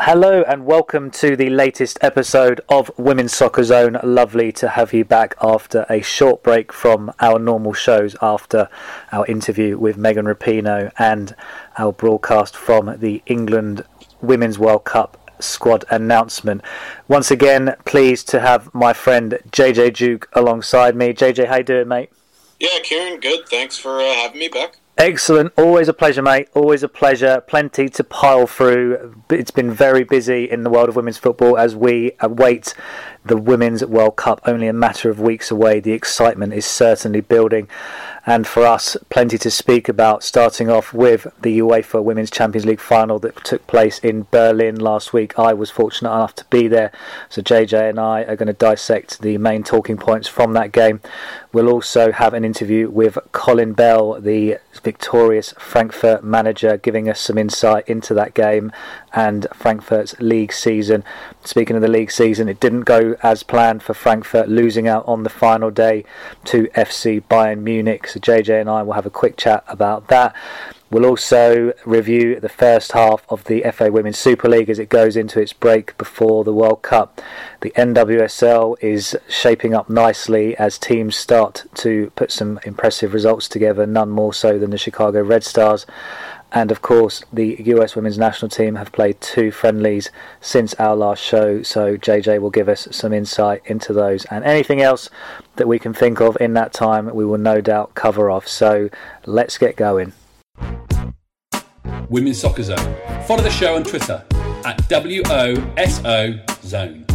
Hello and welcome to the latest episode of Women's Soccer Zone. Lovely to have you back after a short break from our normal shows after our interview with Megan Rapinoe and our broadcast from the England Women's World Cup squad announcement. Once again, pleased to have my friend JJ Duke alongside me. JJ, how you doing, mate? Yeah, Kieran, good. Thanks for having me back. Excellent. Always a pleasure, mate. Always a pleasure. Plenty to pile through. It's been very busy in the world of women's football as we await the Women's World Cup, only a matter of weeks away. The excitement is certainly building. And for us, plenty to speak about, starting off with the UEFA Women's Champions League final that took place in Berlin last week. I was fortunate enough to be there, so JJ and I are going to dissect the main talking points from that game. We'll also have an interview with Colin Bell, the victorious Frankfurt manager, giving us some insight into that game and Frankfurt's league season. Speaking of the league season, it didn't go as planned for Frankfurt, losing out on the final day to FC Bayern Munich. So JJ and I will have a quick chat about that. We'll also review the first half of the FA Women's Super League as it goes into its break before the World Cup. The NWSL is shaping up nicely as teams start to put some impressive results together, none more so than the Chicago Red Stars. And of course, the US Women's National Team have played 2 friendlies since our last show, so JJ will give us some insight into those. And anything else that we can think of in that time, we will no doubt cover off. So let's get going. Women's Soccer Zone. Follow the show on Twitter at WOSO Zone.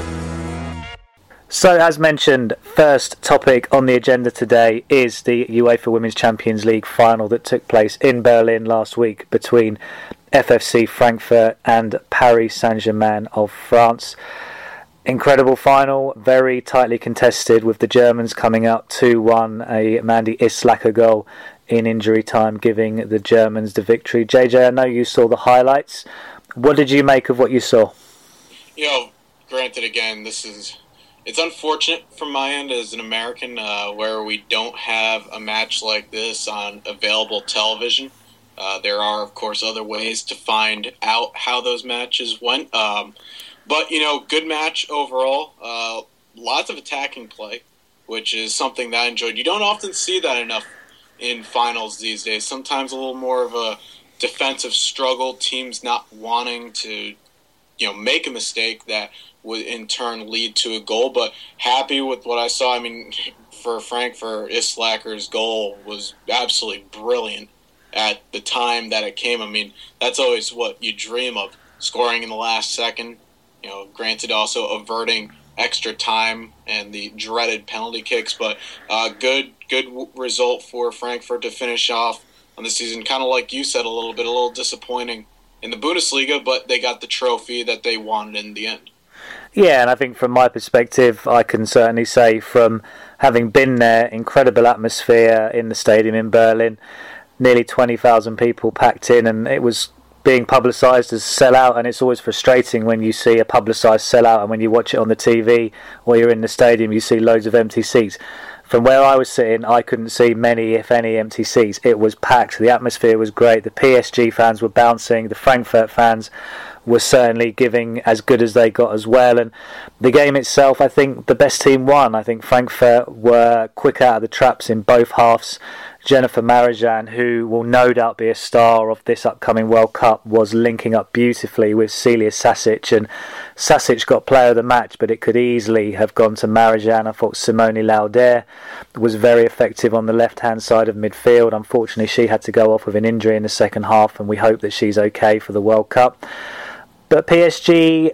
So, as mentioned, first topic on the agenda today is the UEFA Women's Champions League final that took place in Berlin last week between FFC Frankfurt and Paris Saint-Germain of France. Incredible final, very tightly contested, with the Germans coming out 2-1, a Mandy Islacker goal in injury time, giving the Germans the victory. JJ, I know you saw the highlights. What did you make of what you saw? Granted, again, it's unfortunate from my end as an American where we don't have a match like this on available television. There are, of course, other ways to find out how those matches went. But, good match overall. Lots of attacking play, which is something that I enjoyed. You don't often see that enough in finals these days. Sometimes a little more of a defensive struggle, teams not wanting to, make a mistake that would in turn lead to a goal. But happy with what I saw. I mean, for Frankfurt, Islacker's goal was absolutely brilliant at the time that it came. I mean, that's always what you dream of, scoring in the last second. Granted, also averting extra time and the dreaded penalty kicks, but good result for Frankfurt to finish off on the season. Kind of like you said, a little disappointing in the Bundesliga, but they got the trophy that they wanted in the end. Yeah, and I think from my perspective, I can certainly say from having been there, incredible atmosphere in the stadium in Berlin, nearly 20,000 people packed in, and it was being publicised as sellout, and it's always frustrating when you see a publicised sellout and when you watch it on the TV or you're in the stadium, you see loads of empty seats. From where I was sitting, I couldn't see many, if any, empty seats. It was packed. The atmosphere was great. The PSG fans were bouncing. The Frankfurt fans were certainly giving as good as they got as well. And the game itself, I think the best team won. I think Frankfurt were quick out of the traps in both halves. Jennifer Marijan, who will no doubt be a star of this upcoming World Cup, was linking up beautifully with Celia Sasic, and Sasic got player of the match, but it could easily have gone to Marijan. I thought Simone Lauder was very effective on the left-hand side of midfield. Unfortunately, she had to go off with an injury in the second half, and we hope that she's okay for the World Cup. But PSG,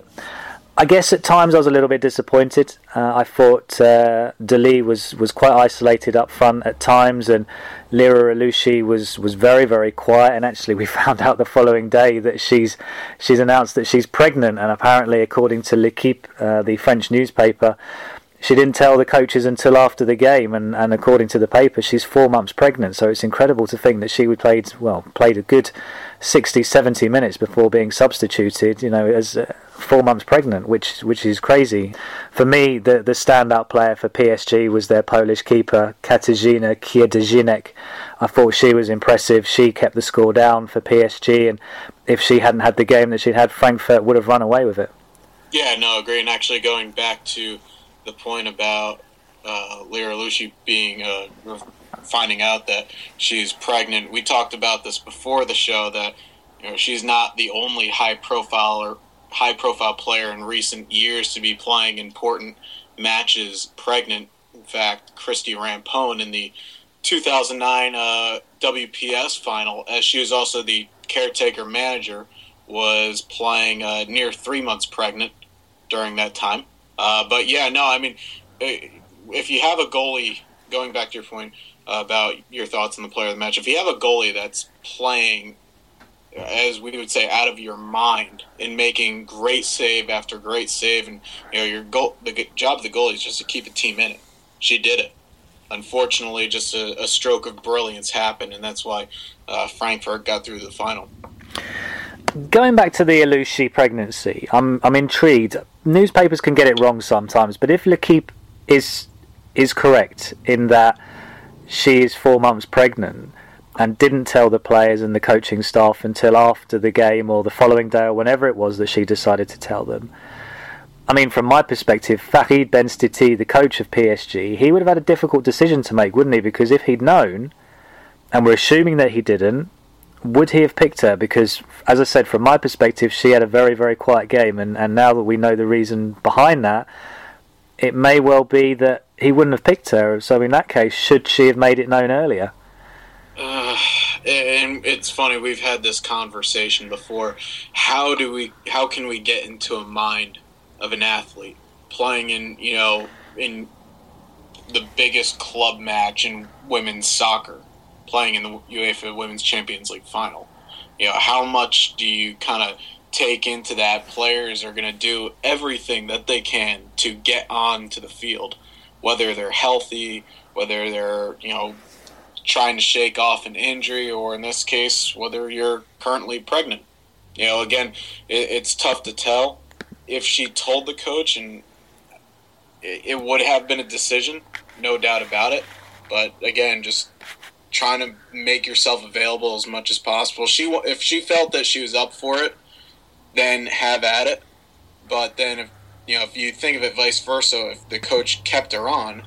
I guess at times I was a little bit disappointed. I thought Dali was quite isolated up front at times, and Lira Alouchi was very, very quiet. And actually, we found out the following day that she's announced that she's pregnant. And apparently, according to L'Equipe, the French newspaper, she didn't tell the coaches until after the game, and according to the paper, she's 4 months pregnant. So it's incredible to think that she played a good 60, 70 minutes before being substituted, as 4 months pregnant, which is crazy. For me, the standout player for PSG was their Polish keeper, Katarzyna Kiedyzinek. I thought she was impressive. She kept the score down for PSG, and if she hadn't had the game that she'd had, Frankfurt would have run away with it. Yeah, no, agree. And actually going back to the point about Lera Lucy being finding out that she's pregnant, we talked about this before the show, that she's not the only high profile player in recent years to be playing important matches pregnant. In fact, Christy Rampone in the 2009 WPS final, as she was also the caretaker manager, was playing near 3 months pregnant during that time. But yeah, no, I mean, if you have a goalie, going back to your point about your thoughts on the player of the match, if you have a goalie that's playing, as we would say, out of your mind and making great save after great save, and the job of the goalie is just to keep a team in it. She did it. Unfortunately, just a stroke of brilliance happened, and that's why Frankfurt got through the final. Going back to the Alushi pregnancy, I'm intrigued. Newspapers can get it wrong sometimes, but if L'Équipe is correct in that she is 4 months pregnant and didn't tell the players and the coaching staff until after the game or the following day or whenever it was that she decided to tell them, I mean, from my perspective, Farid Benstiti, the coach of PSG, he would have had a difficult decision to make, wouldn't he? Because if he'd known, and we're assuming that he didn't, would he have picked her? Because, as I said, from my perspective, she had a very, very quiet game, and now that we know the reason behind that, it may well be that he wouldn't have picked her. So in that case, should she have made it known earlier? And it's funny, we've had this conversation before. How can we get into a mind of an athlete playing in the biggest club match in women's soccer, playing in the UEFA Women's Champions League final? How much do you kind of take into that? Players are going to do everything that they can to get onto the field, whether they're healthy, whether they're, trying to shake off an injury, or in this case, whether you're currently pregnant. Again, it's tough to tell. If she told the coach, and it would have been a decision, no doubt about it. But again, just trying to make yourself available as much as possible. If she felt that she was up for it, then have at it. But then, if you think of it vice versa, if the coach kept her on,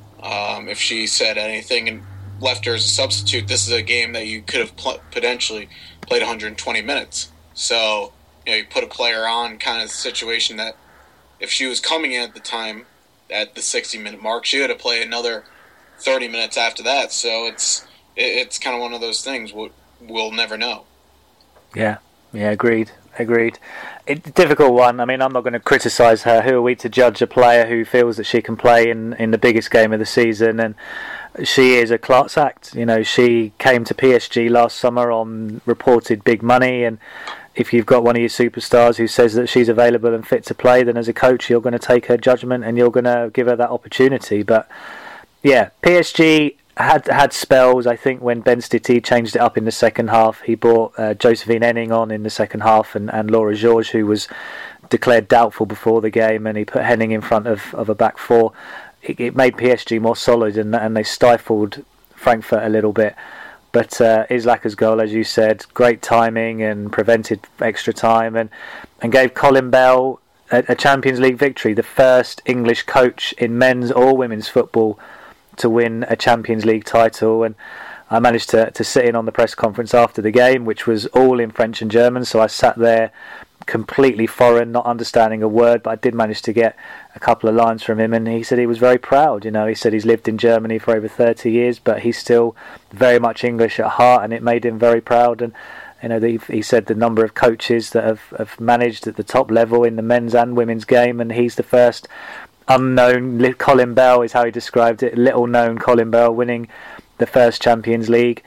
if she said anything and left her as a substitute, this is a game that you could have potentially played 120 minutes. So, you put a player on kind of situation that if she was coming in at the time, at the 60-minute mark, she would have played another 30 minutes after that. So it's kind of one of those things we'll never know. Yeah, agreed. It's a difficult one. I mean, I'm not going to criticise her. Who are we to judge a player who feels that she can play in the biggest game of the season? And she is a class act. She came to PSG last summer on reported big money, and if you've got one of your superstars who says that she's available and fit to play, then as a coach you're going to take her judgment and you're going to give her that opportunity. But yeah, PSG had spells. I think when Benstiti changed it up in the second half, he brought Josephine Enning on in the second half, and Laura Georges, who was declared doubtful before the game, and he put Henning in front of a back four. It made PSG more solid, and they stifled Frankfurt a little bit. But Islaka's goal, as you said, great timing and prevented extra time, and gave Colin Bell a Champions League victory, the first English coach in men's or women's football to win a Champions League title. And I managed to sit in on the press conference after the game, which was all in French and German, so I sat there completely foreign, not understanding a word, but I did manage to get a couple of lines from him, and he said he was very proud. He said he's lived in Germany for over 30 years, but he's still very much English at heart, and it made him very proud. And he said the number of coaches that have managed at the top level in the men's and women's game, and he's the first unknown Colin Bell is how he described it, little known Colin Bell winning the first Champions League.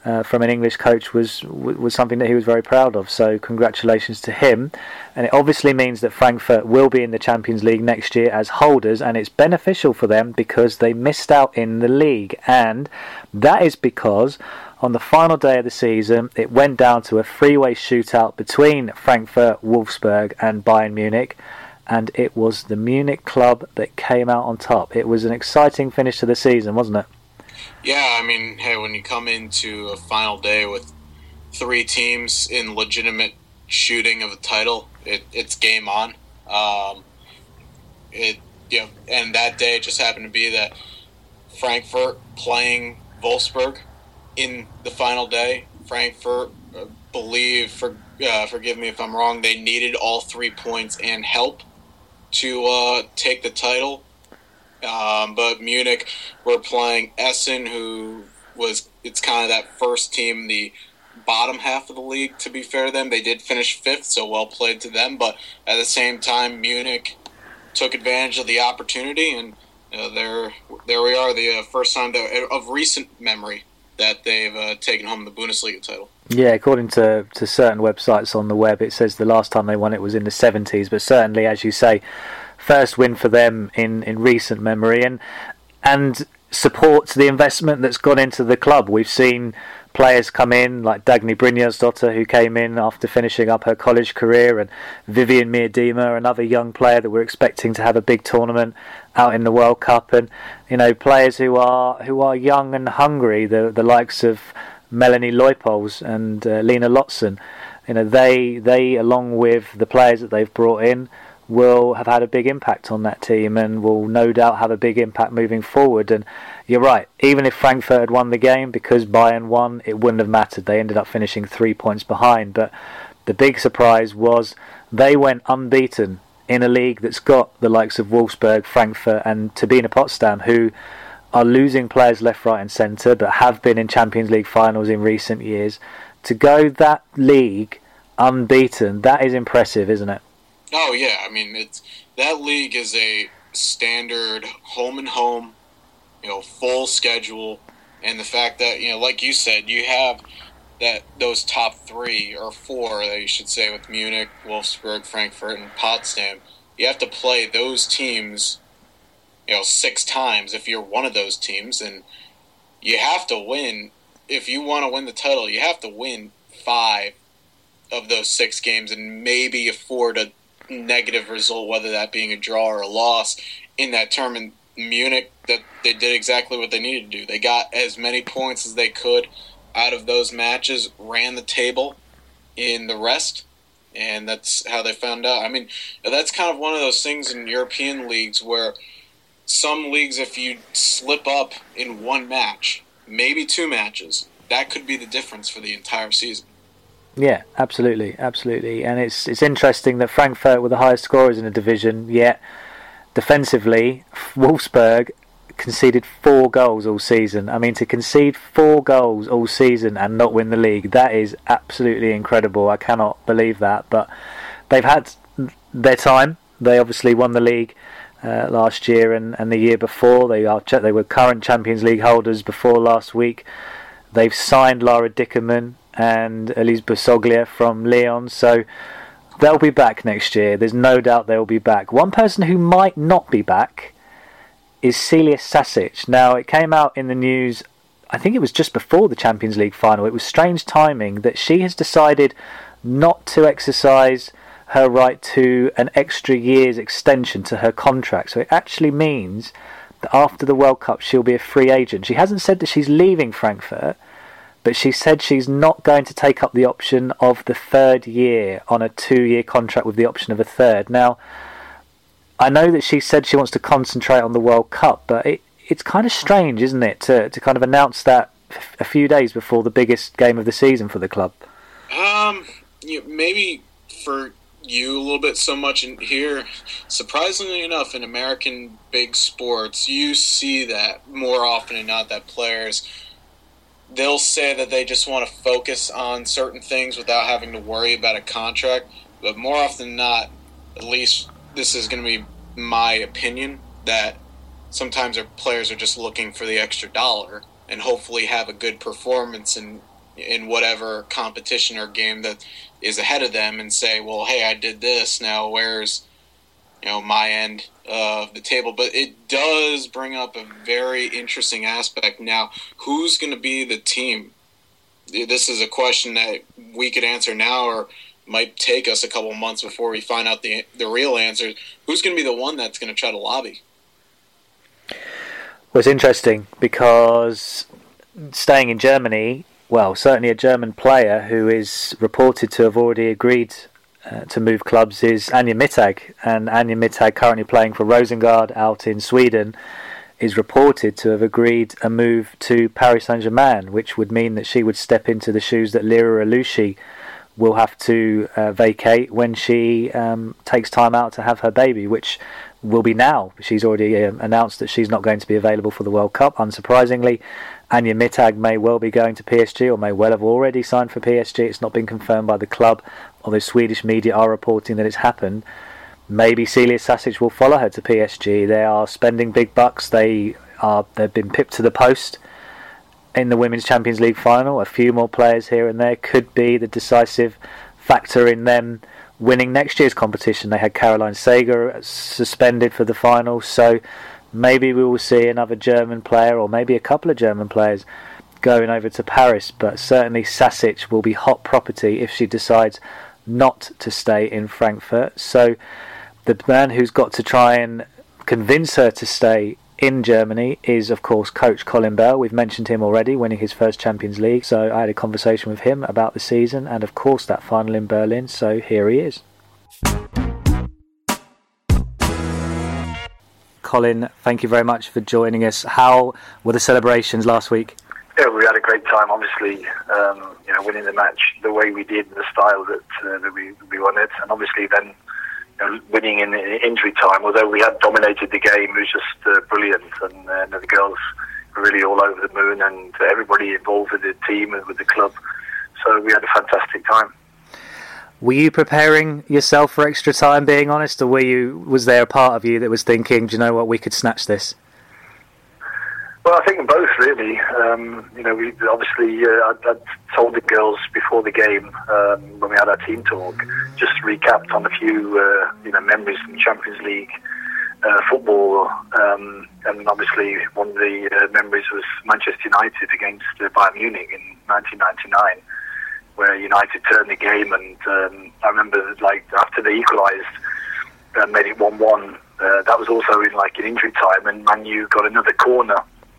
from an English coach was something that he was very proud of. So congratulations to him. And it obviously means that Frankfurt will be in the Champions League next year as holders, and it's beneficial for them because they missed out in the league. And that is because on the final day of the season, it went down to a three-way shootout between Frankfurt, Wolfsburg and Bayern Munich. And it was the Munich club that came out on top. It was an exciting finish to the season, wasn't it? Yeah, I mean, hey, when you come into a final day with three teams in legitimate shooting of the title, it's game on. And that day just happened to be that Frankfurt playing Wolfsburg in the final day. Frankfurt, forgive me if I'm wrong, they needed all 3 points and help to take the title. But Munich were playing Essen, it's kind of that first team, the bottom half of the league, to be fair to them. They did finish 5th, so well played to them. But at the same time, Munich took advantage of the opportunity, and there we are, the first time of recent memory that they've taken home the Bundesliga title. Yeah, according to certain websites on the web, it says the last time they won it was in the 70s, but certainly, as you say, first win for them in recent memory, and supports the investment that's gone into the club. We've seen players come in like Dagny Brynjarsdottir, who came in after finishing up her college career, and Vivian Miedema, another young player that we're expecting to have a big tournament out in the World Cup, and players who are young and hungry, the likes of Melanie Leupolz and Lena Lotzen. They along with the players that they've brought in will have had a big impact on that team and will no doubt have a big impact moving forward. And you're right, even if Frankfurt had won the game, because Bayern won, it wouldn't have mattered. They ended up finishing 3 points behind. But the big surprise was they went unbeaten in a league that's got the likes of Wolfsburg, Frankfurt and Turbine Potsdam, who are losing players left, right and centre, but have been in Champions League finals in recent years. To go that league unbeaten, that is impressive, isn't it? Oh yeah, I mean that league is a standard home and home, full schedule, and the fact that like you said, you have those top 3 or 4 that you should say with Munich, Wolfsburg, Frankfurt, and Potsdam. You have to play those teams, 6 times if you're one of those teams, and you have to win. If you want to win the title, you have to win 5 of those 6 games and maybe afford a negative result, whether that being a draw or a loss in that term. In Munich, that they did exactly what they needed to do. They got as many points as they could out of those matches, ran the table in the rest, and that's how they found out. I mean, that's kind of one of those things in European leagues where some leagues, if you slip up in one match, maybe 2 matches, that could be the difference for the entire season. Yeah, absolutely. And it's interesting that Frankfurt were the highest scorers in the division, yet defensively, Wolfsburg conceded 4 goals all season. I mean, to concede 4 goals all season and not win the league, that is absolutely incredible. I cannot believe that. But they've had their time. They obviously won the league last year and the year before. They were current Champions League holders before last week. They've signed Lara Dickerman and Elise Busoglia from Lyon, so they'll be back next year. There's no doubt they'll be back. One person who might not be back is Celia Sasic. Now, it came out in the news, I think it was just before the Champions League final. It was strange timing that she has decided not to exercise her right to an extra year's extension to her contract. So it actually means that after the World Cup she'll be a free agent. She hasn't said that she's leaving Frankfurt, but she said she's not going to take up the option of the 3rd year on a 2-year contract with the option of a 3rd. Now, I know that she said she wants to concentrate on the World Cup, but it's kind of strange, isn't it, to kind of announce that a few days before the biggest game of the season for the club? Maybe for you a little bit so much in here. Surprisingly enough, in American big sports, you see that more often than not, that players, they'll say that they just want to focus on certain things without having to worry about a contract. But more often than not, at least this is going to be my opinion, that sometimes our players are just looking for the extra dollar and hopefully have a good performance and in whatever competition or game that is ahead of them and say, well, hey, I did this, now where's my end of the table? But it does bring up a very interesting aspect. Now, who's going to be the team? This is a question that we could answer now, or might take us a couple months before we find out the real answer. Who's going to be the one that's going to try to lobby? Well, it's interesting because staying in Germany, well, certainly a German player who is reported to have already agreed to move clubs is Anja Mittag. And Anja Mittag, currently playing for Rosengard out in Sweden, is reported to have agreed a move to Paris Saint-Germain, which would mean that she would step into the shoes that Lira Alushi will have to vacate when she takes time out to have her baby, which will be now. She's already announced that she's not going to be available for the World Cup, unsurprisingly. Anja Mittag may well be going to PSG, or may well have already signed for PSG. It's not been confirmed by the club, although Swedish media are reporting that it's happened. Maybe Celia Sasic will follow her to PSG. They are spending big bucks. They've been pipped to the post in the Women's Champions League final. A few more players here and there could be the decisive factor in them winning next year's competition. They had Caroline Sager suspended for the final, so maybe we will see another German player, or maybe a couple of German players, going over to Paris. But certainly Sasic will be hot property if she decides not to stay in Frankfurt. So the man who's got to try and convince her to stay in Germany is, of course, coach Colin Bell. We've mentioned him already, winning his first Champions League. So I had a conversation with him about the season and, of course, that final in Berlin. So here he is. Colin, thank you very much for joining us. How were the celebrations last week? Yeah, we had a great time. Obviously, winning the match the way we did, the style that we won it, and obviously then winning in injury time. Although we had dominated the game, it was just brilliant, and the girls were really all over the moon, and everybody involved with the team and with the club. So we had a fantastic time. Were you preparing yourself for extra time, being honest, or was there a part of you that was thinking, do you know what, we could snatch this? Well, I think both, really. We obviously, I'd told the girls before the game, when we had our team talk, just recapped on a few, memories from Champions League football. And obviously, one of the memories was Manchester United against Bayern Munich in 1999, where United turned the game. And I remember, after they equalised, made it 1-1. That was also in injury time, and Man U got another corner.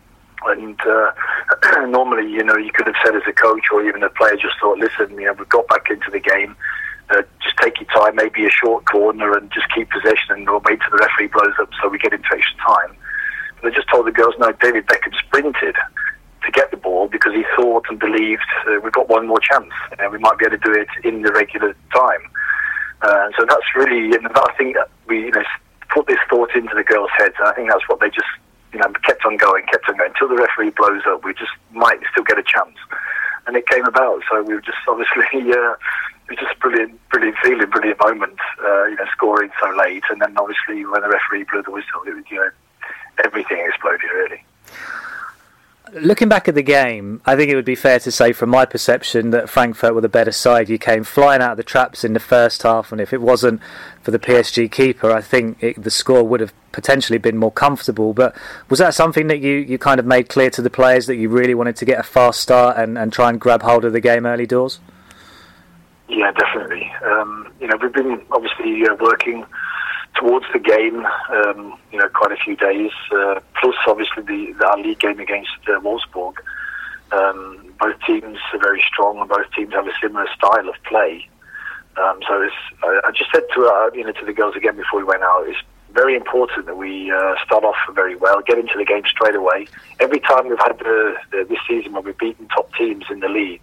And normally, you could have said as a coach or even a player, just thought, listen, we've got back into the game. Just take your time, maybe a short corner, and just keep possession, and we'll wait till the referee blows up so we get into extra time. But I just told the girls, no, David Beckham sprinted to get the ball because he thought and believed we've got one more chance. We might be able to do it in the regular time. So that's really, I think that we put this thought into the girls' heads, and I think that's what they just kept on going until the referee blows up. We just might still get a chance, and it came about. So we were just obviously, it was just brilliant feeling, brilliant moment. Scoring so late, and then obviously when the referee blew the whistle, it was everything exploded really. Looking back at the game, I think it would be fair to say, from my perception, that Frankfurt were the better side. You came flying out of the traps in the first half, and if it wasn't for the PSG keeper, I think the score would have potentially been more comfortable. But was that something that you kind of made clear to the players, that you really wanted to get a fast start and try and grab hold of the game early doors? Yeah, definitely. We've been obviously working towards the game, quite a few days, plus obviously our league game against Wolfsburg. Both teams are very strong, and both teams have a similar style of play. So I just said to the girls again before we went out, it's very important that we start off very well, get into the game straight away. Every time we've had this season when we've beaten top teams in the league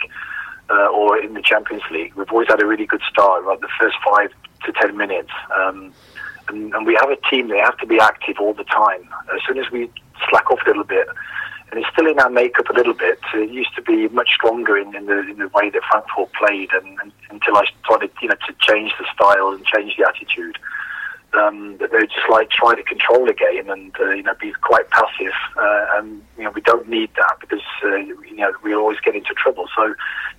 or in the Champions League, we've always had a really good start, like the first 5 to 10 minutes. And we have a team, they have to be active all the time. As soon as we slack off a little bit, and it's still in our makeup a little bit, it used to be much stronger in the way that Frankfurt played, and until I started to change the style and change the attitude. That they just try to control the game and be quite passive, and we don't need that because we always get into trouble. So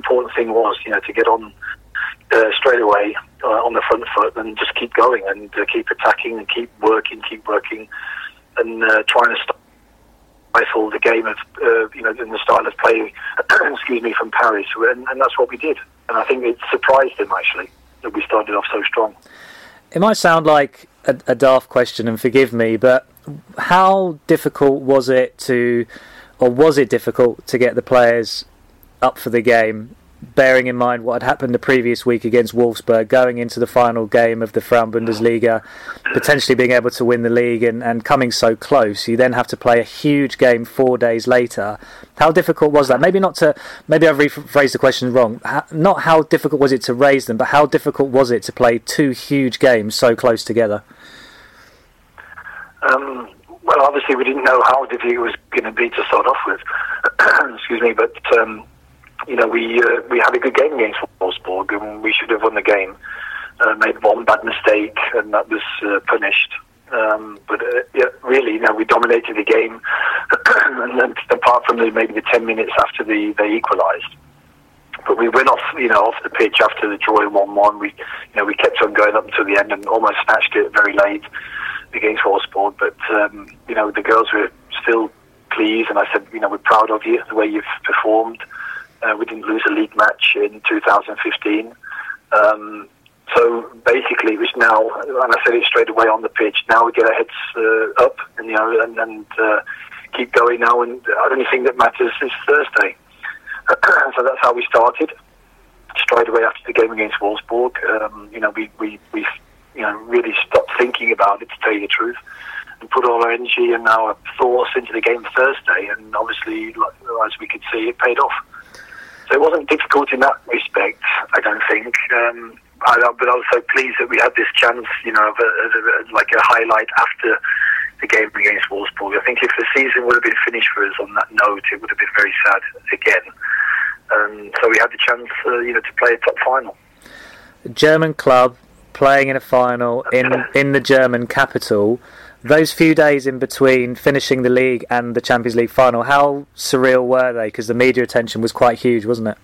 important thing was, to get on straight away on the front foot and just keep going and keep attacking and keep working, and trying to stifle the game of, in the style of play, from Paris, and that's what we did. And I think it surprised them, actually, that we started off so strong. It might sound like a daft question, and forgive me, but how difficult was it difficult to get the players up for the game, bearing in mind what had happened the previous week against Wolfsburg, going into the final game of the Frauen-Bundesliga, potentially being able to win the league and coming so close? You then have to play a huge game 4 days later. How difficult was that? Maybe I've rephrased the question wrong. Not how difficult was it to raise them, but how difficult was it to play two huge games so close together? Well, obviously we didn't know how difficult it was going to be to start off with. But we had a good game against Wolfsburg, and we should have won the game. Made one bad mistake, and that was punished. Really, we dominated the game, and then, apart from maybe the 10 minutes after they equalised. But we went off the pitch after the draw in 1-1. We kept on going up until the end and almost snatched it very late against Wolfsburg. But the girls were still pleased, and I said, we're proud of you, the way you've performed. We didn't lose a league match in 2015. So basically, it was now, and I said it straight away on the pitch. Now we get our heads up, and keep going now. And the only thing that matters is Thursday. So that's how we started. Straight away after the game against Wolfsburg, we really stopped thinking about it, to tell you the truth, and put all our energy and our thoughts into the game Thursday. And obviously, as we could see, it paid off. So it wasn't difficult in that respect, I don't think. But I was so pleased that we had this chance, like a highlight after the game against Wolfsburg. I think if the season would have been finished for us on that note, it would have been very sad again. So we had the chance, to play a top final. German club playing in a final in the German capital. Those few days in between finishing the league and the Champions League final, how surreal were they? Because the media attention was quite huge, wasn't it?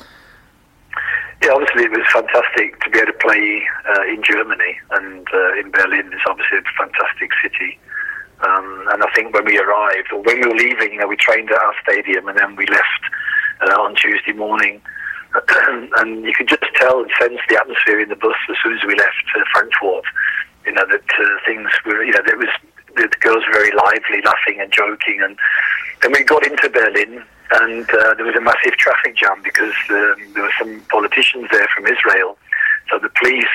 Yeah, obviously it was fantastic to be able to play in Germany, and in Berlin. It's obviously a fantastic city. And I think when we arrived, or when we were leaving, we trained at our stadium, and then we left on Tuesday morning. And you could just tell and sense the atmosphere in the bus as soon as we left Frankfurt. That things were, the girls were very lively, laughing and joking. And then we got into Berlin, and there was a massive traffic jam because there were some politicians there from Israel. So the police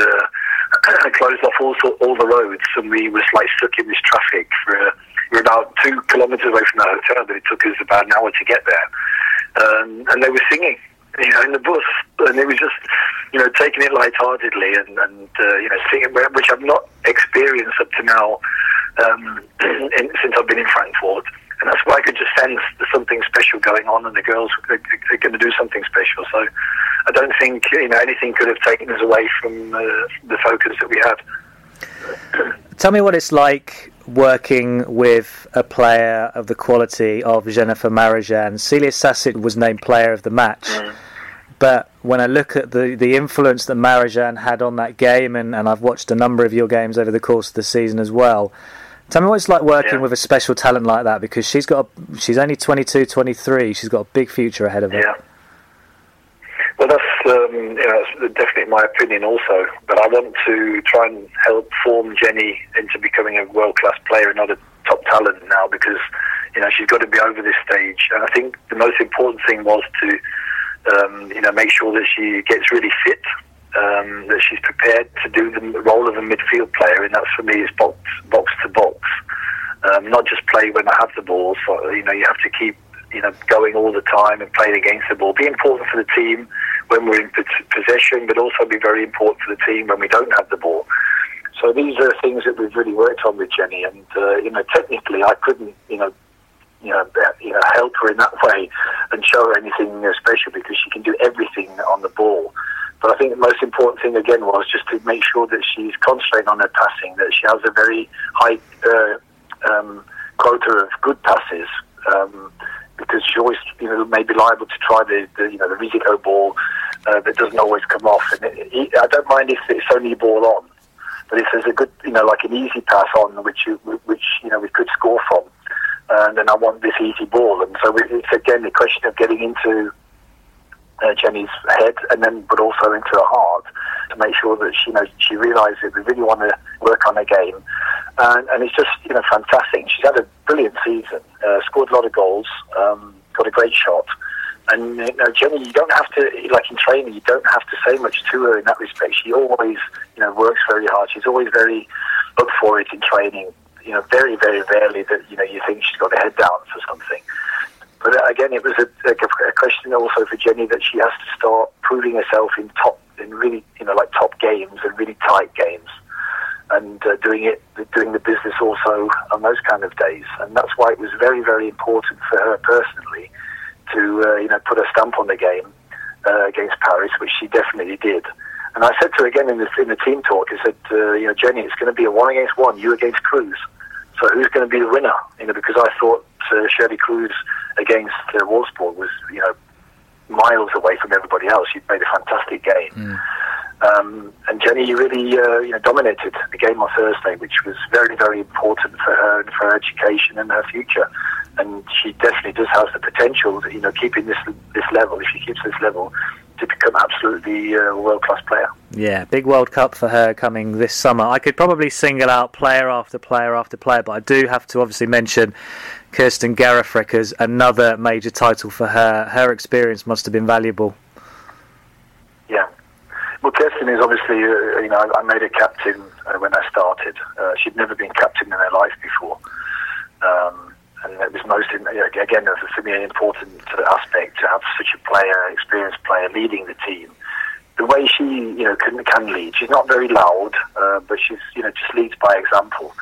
had closed off all the roads, and we were stuck in this traffic we were about 2 kilometres away from the hotel, but it took us about an hour to get there. And they were singing, in the bus, and it was just, taking it lightheartedly and singing, which I've not experienced up to now since I've been in Frankfurt. And that's why I could just sense there's something special going on, and the girls are going to do something special. So I don't think anything could have taken us away from the focus that we had. Tell me what it's like working with a player of the quality of Jennifer Marozsan. Celia Sasic was named player of the match. But when I look at the influence that Marozsan had on that game, and I've watched a number of your games over the course of the season as well, tell me what it's like working with a special talent like that, because she's only 22, 23. She's got a big future ahead of her. Yeah. Well, that's definitely my opinion also. But I want to try and help form Jenny into becoming a world-class player and not a top talent now, because she's got to be over this stage. And I think the most important thing was to make sure that she gets really fit, that she's prepared to do the role of a midfield player, and that for me is box to box, not just play when I have the ball. So you have to keep going all the time and playing against the ball. Be important for the team when we're in possession, but also be very important for the team when we don't have the ball. So these are things that we've really worked on with Jenny, and technically I couldn't help her in that way and show her anything special, because she can do everything on the ball. But I think the most important thing again was just to make sure that she's concentrating on her passing, that she has a very high quota of good passes, because she's always, maybe liable to try the Risiko ball that doesn't always come off. And I don't mind if it's only ball on, but if there's a good, like an easy pass on, which we could score from, then I want this easy ball. And so it's again the question of getting into Jenny's head, but also into her heart, to make sure that she realises that we really want to work on her game. And it's just fantastic. She's had a brilliant season, scored a lot of goals, got a great shot. And Jenny, you don't have to, like in training, you don't have to say much to her in that respect. She always works very hard. She's always very up for it in training. Very, very rarely that you think she's got her head down for something. But again, it was a question also for Jenny that she has to start proving herself in really top games and really tight games, and doing the business also on those kind of days. And that's why it was very, very important for her personally to put a stamp on the game against Paris, which she definitely did. And I said to her again in the team talk, I said, Jenny, it's going to be a 1-against-1, you against Cruz. So who's going to be the winner? Because I thought Shirley Cruz against Wolfsburg was, miles away from everybody else. She'd made a fantastic game. And Jenny really, dominated the game on Thursday, which was very, very important for her and for her education and her future. And she definitely does have the potential, keeping this level, if she keeps this level, to become absolutely a world-class player. Yeah, big World Cup for her coming this summer. I could probably single out player after player after player, but I do have to obviously mention Kirsten Gerafrek as another major title for her. Her experience must have been valuable. Yeah. Well, Kirsten is obviously, I made her captain when I started. She'd never been captain in her life before. And it was again, for me, an important aspect to have such a experienced player leading the team. The way she, can lead. She's not very loud, but she's, just leads by example.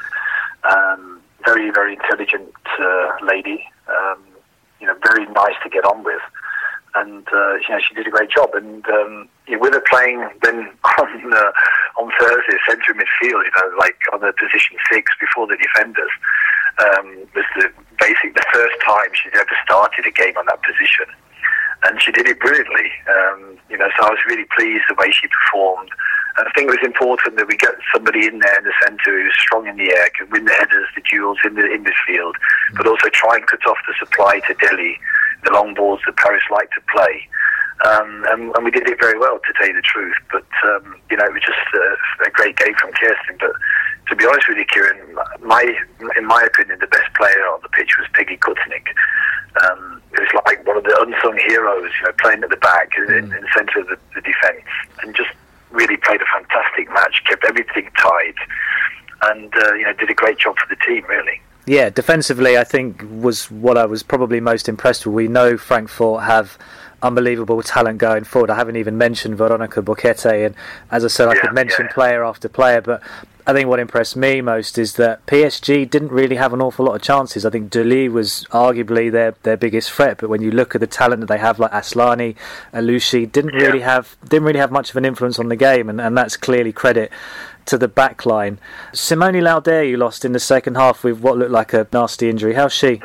Very, very intelligent lady. Very nice to get on with. And she did a great job. And with her playing then on Thursday, centre midfield, like on the position 6 before the defenders, was the first time she'd ever started a game on that position, and she did it brilliantly. So I was really pleased the way she performed. And I think it was important that we get somebody in there in the centre who's strong in the air, can win the headers, the duels in midfield, but also try and cut off the supply to Delhi, the long balls that Paris like to play. And we did it very well, to tell you the truth. But, it was just a great game from Kirsten. But to be honest with you, Kieran, in my opinion, the best player on the pitch was Peggy Kutnik. It was like one of the unsung heroes, playing at the back in the centre of the defence, and just really played a fantastic match, kept everything tight, and did a great job for the team, really. Yeah, defensively, I think was what I was probably most impressed with. We know Frankfurt have unbelievable talent going forward. I haven't even mentioned Veronica Boquete, and as I said, I could mention player after player, but I think what impressed me most is that PSG didn't really have an awful lot of chances. I think Deli was arguably their biggest threat, but when you look at the talent that they have, like Aslani, Aloushi, didn't really have much of an influence on the game, and that's clearly credit to the back line. Simone Lauder you lost in the second half with what looked like a nasty injury. How's she?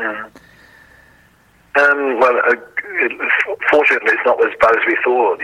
Fortunately, it's not as bad as we thought.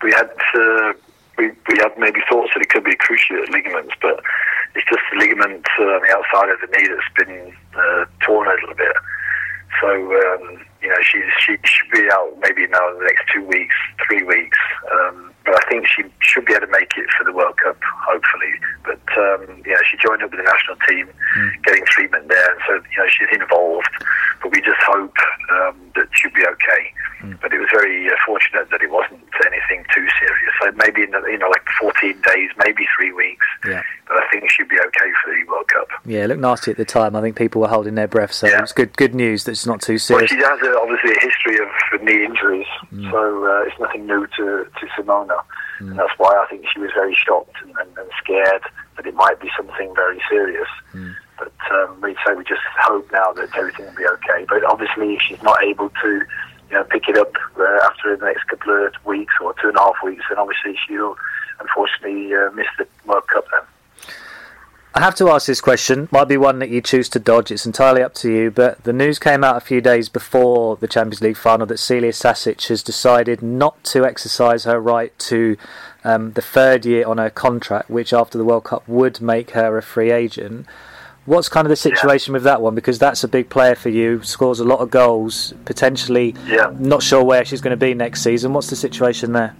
We had maybe thoughts that it could be cruciate ligaments, but it's just the ligament on the outside of the knee that's been torn a little bit. So she should be out maybe now in the next 2 weeks, 3 weeks. But I think she should be able to make it for the World Cup, hopefully. But she joined up with the national team, getting treatment there, and so she's involved. But we just hope that she'll be okay. But it was very fortunate that it wasn't anything too serious. So maybe in like 14 days, maybe 3 weeks. Yeah. But I think she'll be okay for the World Cup. Yeah, it looked nasty at the time. I think people were holding their breath, so it was good news that it's not too serious. Well, she has obviously a history of knee injuries, so it's nothing new to Simona. And that's why I think she was very shocked and scared that it might be something very serious. But we just hope now that everything will be okay. But obviously, if she's not able to pick it up after the next couple of weeks or 2.5 weeks, then obviously she'll unfortunately miss the World Cup then. I have to ask this question. Might be one that you choose to dodge. It's entirely up to you. But the news came out a few days before the Champions League final that Celia Sasic has decided not to exercise her right to the third year on her contract, which after the World Cup would make her a free agent. What's kind of the situation with that one? Because that's a big player for you, scores a lot of goals, potentially not sure where she's going to be next season. What's the situation there?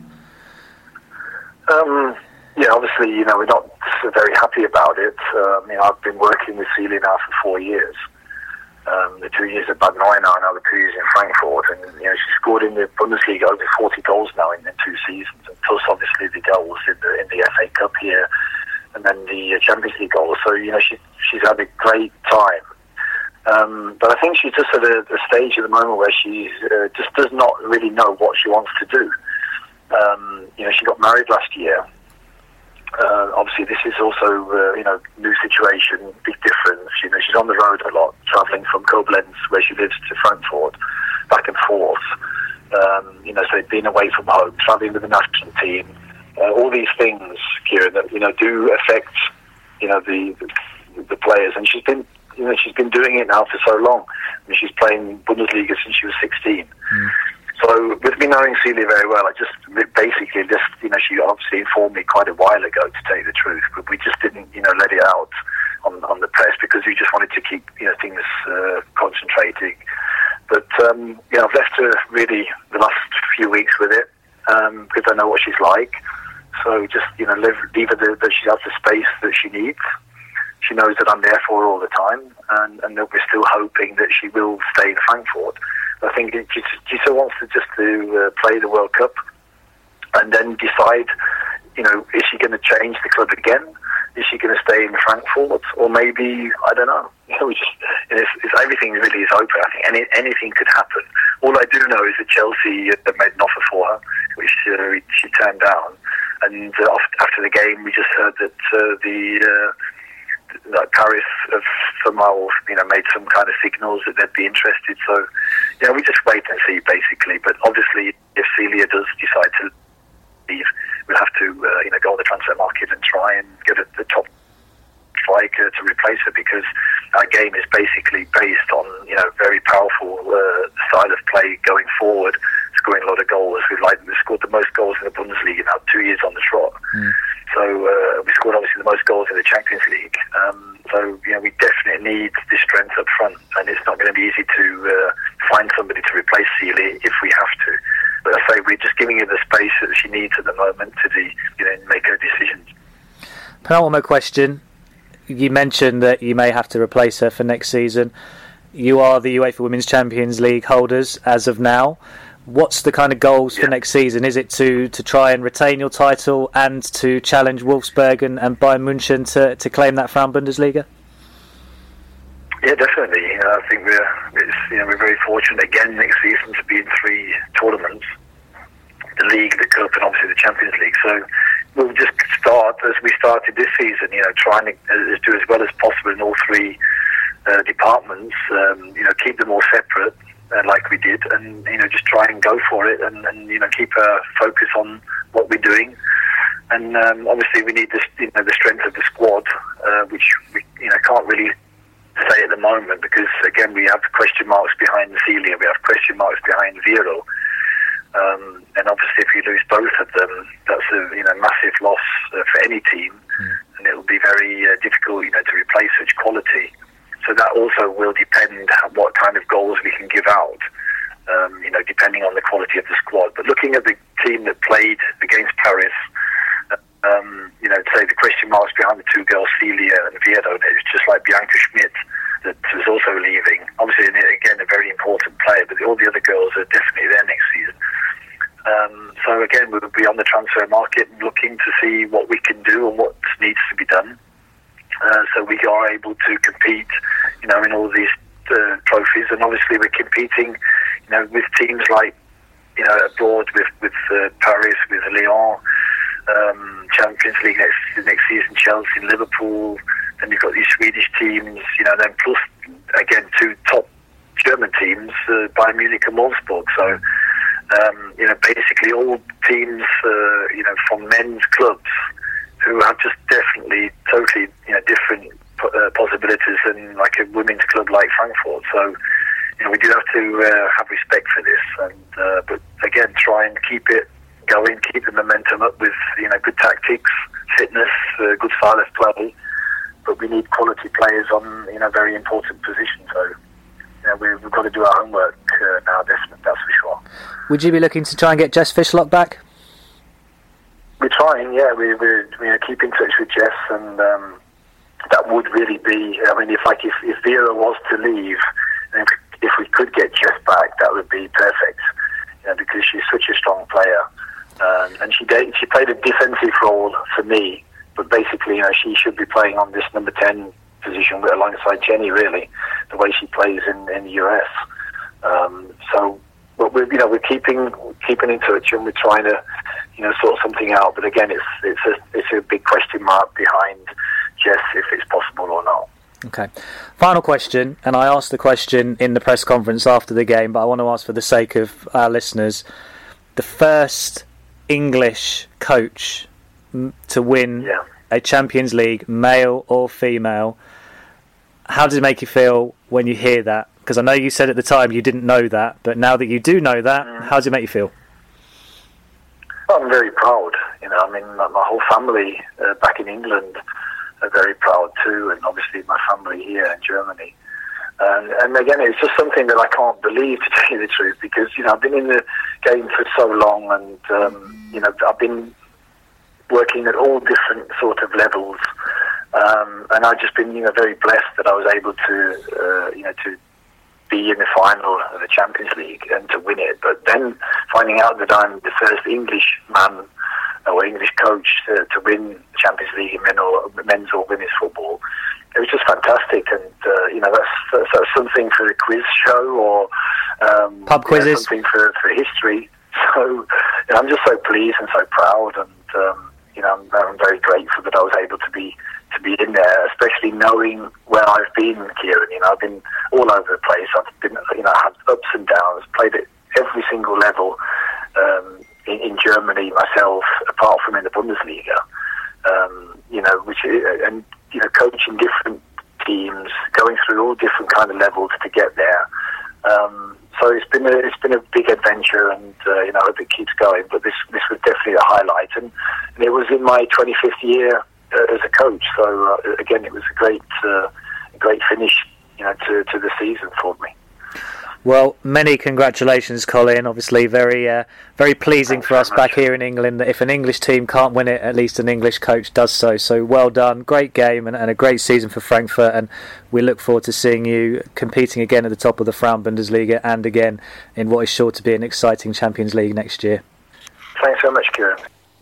Obviously, we're not very happy about it. I've been working with Celia now for 4 years. The 2 years at Bad Neuenahr, now the 2 years in Frankfurt, and she scored in the Bundesliga over 40 goals now in 2 seasons, and plus obviously the goals in the FA Cup here, and then the Champions League goals. So she's had a great time. But I think she's just at a stage at the moment where she just does not really know what she wants to do. She got married last year. Obviously, this is also new situation, big difference. She's on the road a lot, travelling from Koblenz, where she lives, to Frankfurt, back and forth. So being away from home, travelling with the national team, all these things, Kieran, that do affect the players. And she's been doing it now for so long. She's playing Bundesliga since she was 16. So with me knowing Celia very well, she obviously informed me quite a while ago, to tell you the truth, but we just didn't, let it out on the press because we just wanted to keep, things concentrating. But, I've left her really the last few weeks with it because I know what she's like. So just, leave her that she has the space that she needs. She knows that I'm there for her all the time, and that we're still hoping that she will stay in Frankfurt. I think she still wants to play the World Cup and then decide, is she going to change the club again? Is she going to stay in Frankfurt? Or maybe, I don't know. Everything really is open. I think anything could happen. All I do know is that Chelsea made an offer for her, which she turned down. And after the game, we just heard that Paris have somehow, made some kind of signals that they'd be interested. So, we just wait and see, basically. But obviously, if Celia does decide to leave, we'll have to, go on the transfer market and try and get the top striker to replace her, because our game is basically based on, very powerful style of play going forward, scoring a lot of goals. We've scored the most goals in the Bundesliga now, 2 years on the trot. So we scored obviously the most goals in the Champions League. We definitely need the strength up front, and it's not going to be easy to find somebody to replace Celia if we have to. But I say we're just giving her the space that she needs at the moment to make her decisions. Penultimate question. You mentioned that you may have to replace her for next season. You are the UEFA Women's Champions League holders as of now. What's the kind of goals for next season? Is it to try and retain your title and to challenge Wolfsburg and Bayern München to claim that Frauen Bundesliga? Yeah, definitely. I think we're very fortunate again next season to be in 3 tournaments: the league, the cup, and obviously the Champions League. So we'll just start as we started this season. Trying to do as well as possible in all 3 departments. Keep them all separate. Like we did, and just try and go for it, and keep a focus on what we're doing. And obviously we need this, the strength of the squad, which we can't really say at the moment, because again we have question marks behind Celia, we have question marks behind Vero, and obviously if you lose both of them, that's a massive loss for any team, and it will be very difficult to replace such quality. So that also will depend what kind of goals we can give out, depending on the quality of the squad. But looking at the team that played against Paris, say the question marks behind the 2 girls, Celia and Vero, it's just like Bianca Schmidt that was also leaving. Obviously, again, a very important player, but all the other girls are definitely there next season. So again, we'll be on the transfer market looking to see what we can do and what needs to be done. So we are able to compete, in all these trophies, and obviously we're competing, with teams like, abroad with Paris, with Lyon, Champions League next season, Chelsea, Liverpool. Then you've got these Swedish teams, then plus again 2 top German teams, Bayern Munich and Wolfsburg. So basically all teams, from men's clubs, who have just totally different possibilities than like a women's club like Frankfurt. So we do have to have respect for this, and but again, try and keep it going, keep the momentum up with good tactics, fitness, good style of play. But we need quality players on very important positions. So we've got to do our homework now. That's for sure. Would you be looking to try and get Jess Fishlock back? We're trying, yeah. We keep in touch with Jess, and that would really be. I mean, if Vera was to leave, and if we could get Jess back, that would be perfect. Because she's such a strong player, and she played a defensive role for me. But basically, she should be playing on this number 10 position alongside Jenny. Really, the way she plays in the US. But we're keeping in touch, and we're trying to sort something out. But again, it's a big question mark behind Jess if it's possible or not. Okay. Final question, and I asked the question in the press conference after the game, but I want to ask for the sake of our listeners: the first English coach to win a Champions League, male or female. How does it make you feel when you hear that? Because I know you said at the time you didn't know that, but now that you do know that, how does it make you feel? I'm very proud. I mean, my whole family back in England are very proud too, and obviously my family here in Germany. And again, it's just something that I can't believe, to tell you the truth, because I've been in the game for so long, and I've been working at all different sort of levels, and I've just been very blessed that I was able to to be in the final of the Champions League and to win it. But then finding out that I'm the first English man or English coach to win the Champions League in men's or women's football, it was just fantastic. And that's something for the quiz show or pub quizzes, something for history. So I'm just so pleased and so proud, and I'm very grateful that I was able to be in there, especially knowing where I've been, Kieran. I've been all over the place. I've been, I had ups and downs, played at every single level in Germany myself, apart from in the Bundesliga. Coaching different teams, going through all different kind of levels to get there. So it's been a big adventure, and I hope it keeps going. But this was definitely a highlight, and it was in my 25th year as a coach. So again, it was a great finish, to the season for me. Well, many congratulations, Colin. Obviously, very pleasing for us back here in England that if an English team can't win it, at least an English coach does so. So well done. Great game and a great season for Frankfurt. And we look forward to seeing you competing again at the top of the Frauen Bundesliga and again in what is sure to be an exciting Champions League next year. Thanks so much, Kieran.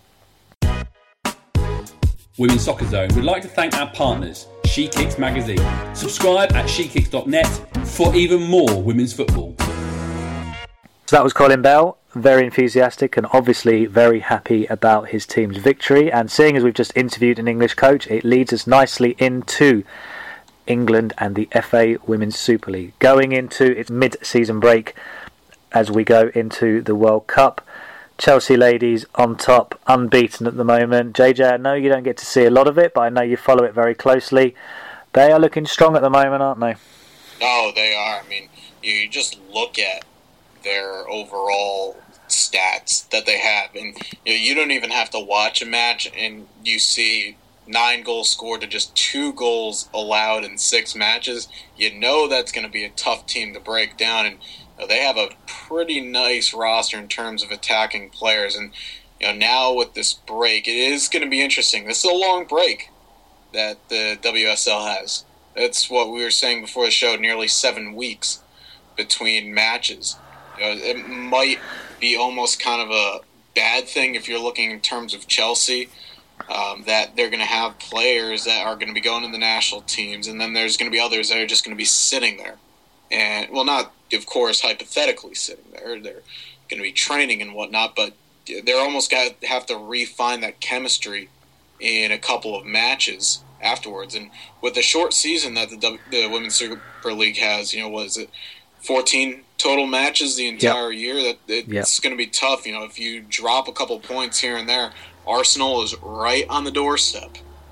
Women's Soccer Zone would like to thank our partners, She Kicks Magazine. Subscribe at shekicks.net for even more women's football. So that was Colin Bell, very enthusiastic and obviously very happy about his team's victory. And seeing as we've just interviewed an English coach, it leads us nicely into England and the FA Women's Super League, going into its mid-season break as we go into the World Cup. Chelsea ladies on top, unbeaten at the moment. JJ, I know you don't get to see a lot of it, but I know you follow it very closely. They are looking strong at the moment, aren't they? No, they are. I mean, you just look at their overall stats that they have, and you don't even have to watch a match, and you see 9 goals scored to just 2 goals allowed in 6 matches. You know that's going to be a tough team to break down, and they have a pretty nice roster in terms of attacking players. And now with this break, it is going to be interesting. This is a long break that the WSL has. That's what we were saying before the show, nearly 7 weeks between matches. It might be almost kind of a bad thing if you're looking in terms of Chelsea, that they're going to have players that are going to be going to the national teams, and then there's going to be others that are just going to be sitting there. And, well, not, of course, hypothetically sitting there. They're going to be training and whatnot, but they're almost going to have to refine that chemistry in a couple of matches afterwards. And with the short season that the Women's Super League has, what is it, 14 total matches the entire year, it's going to be tough. If you drop a couple points here and there, Arsenal is right on the doorstep.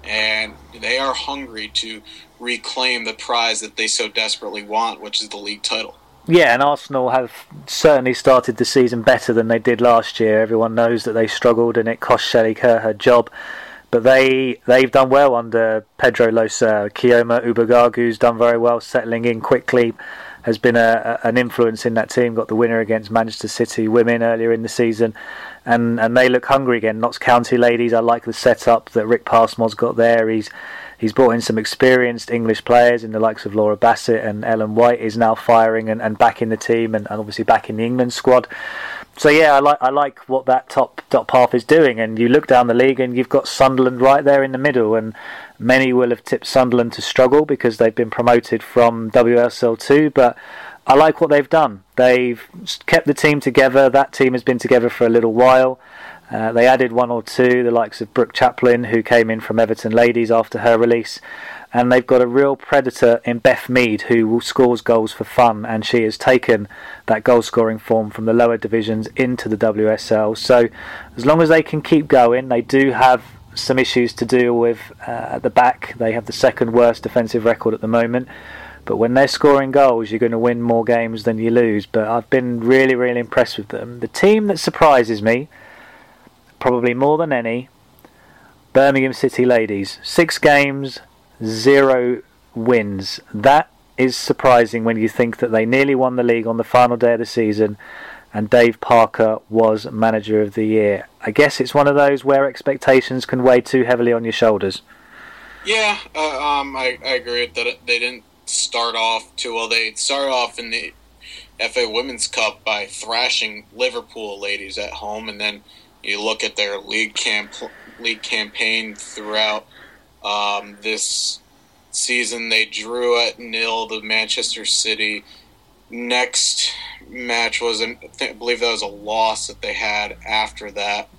and they are hungry to reclaim the prize that they so desperately want, which is the league title. Yeah, and Arsenal have certainly started the season better than they did last year. Everyone knows that they struggled and it cost Shelley Kerr her job. But they've done well under Pedro Losa. Kioma Ubagagu's done very well, settling in quickly, has been an influence in that team, got the winner against Manchester City women earlier in the season. And they look hungry again. Notts County ladies, I like the setup that Rick Passmore's got there. He's brought in some experienced English players in the likes of Laura Bassett, and Ellen White is now firing and back in the team and obviously back in the England squad. So yeah, I like what that top half is doing. And you look down the league and you've got Sunderland right there in the middle, and many will have tipped Sunderland to struggle because they've been promoted from WSL 2, but I like what they've done. They've kept the team together. That team has been together for a little while. They added one or two, the likes of Brooke Chaplin, who came in from Everton Ladies after her release. And they've got a real predator in Beth Mead, who scores goals for fun, and she has taken that goal-scoring form from the lower divisions into the WSL. So as long as they can keep going, they do have some issues to deal with at the back. They have the second worst defensive record at the moment. But when they're scoring goals, you're going to win more games than you lose. But I've been really, really impressed with them. The team that surprises me, probably more than any, Birmingham City Ladies. 6 games, 0 wins. That is surprising when you think that they nearly won the league on the final day of the season and Dave Parker was manager of the year. I guess it's one of those where expectations can weigh too heavily on your shoulders. Yeah, I agree with that. They didn't start off too well. They started off in the FA Women's Cup by thrashing Liverpool Ladies at home, and then you look at their league campaign throughout this season. They drew at 0 to Manchester City. Next match was, I believe that was a loss that they had after that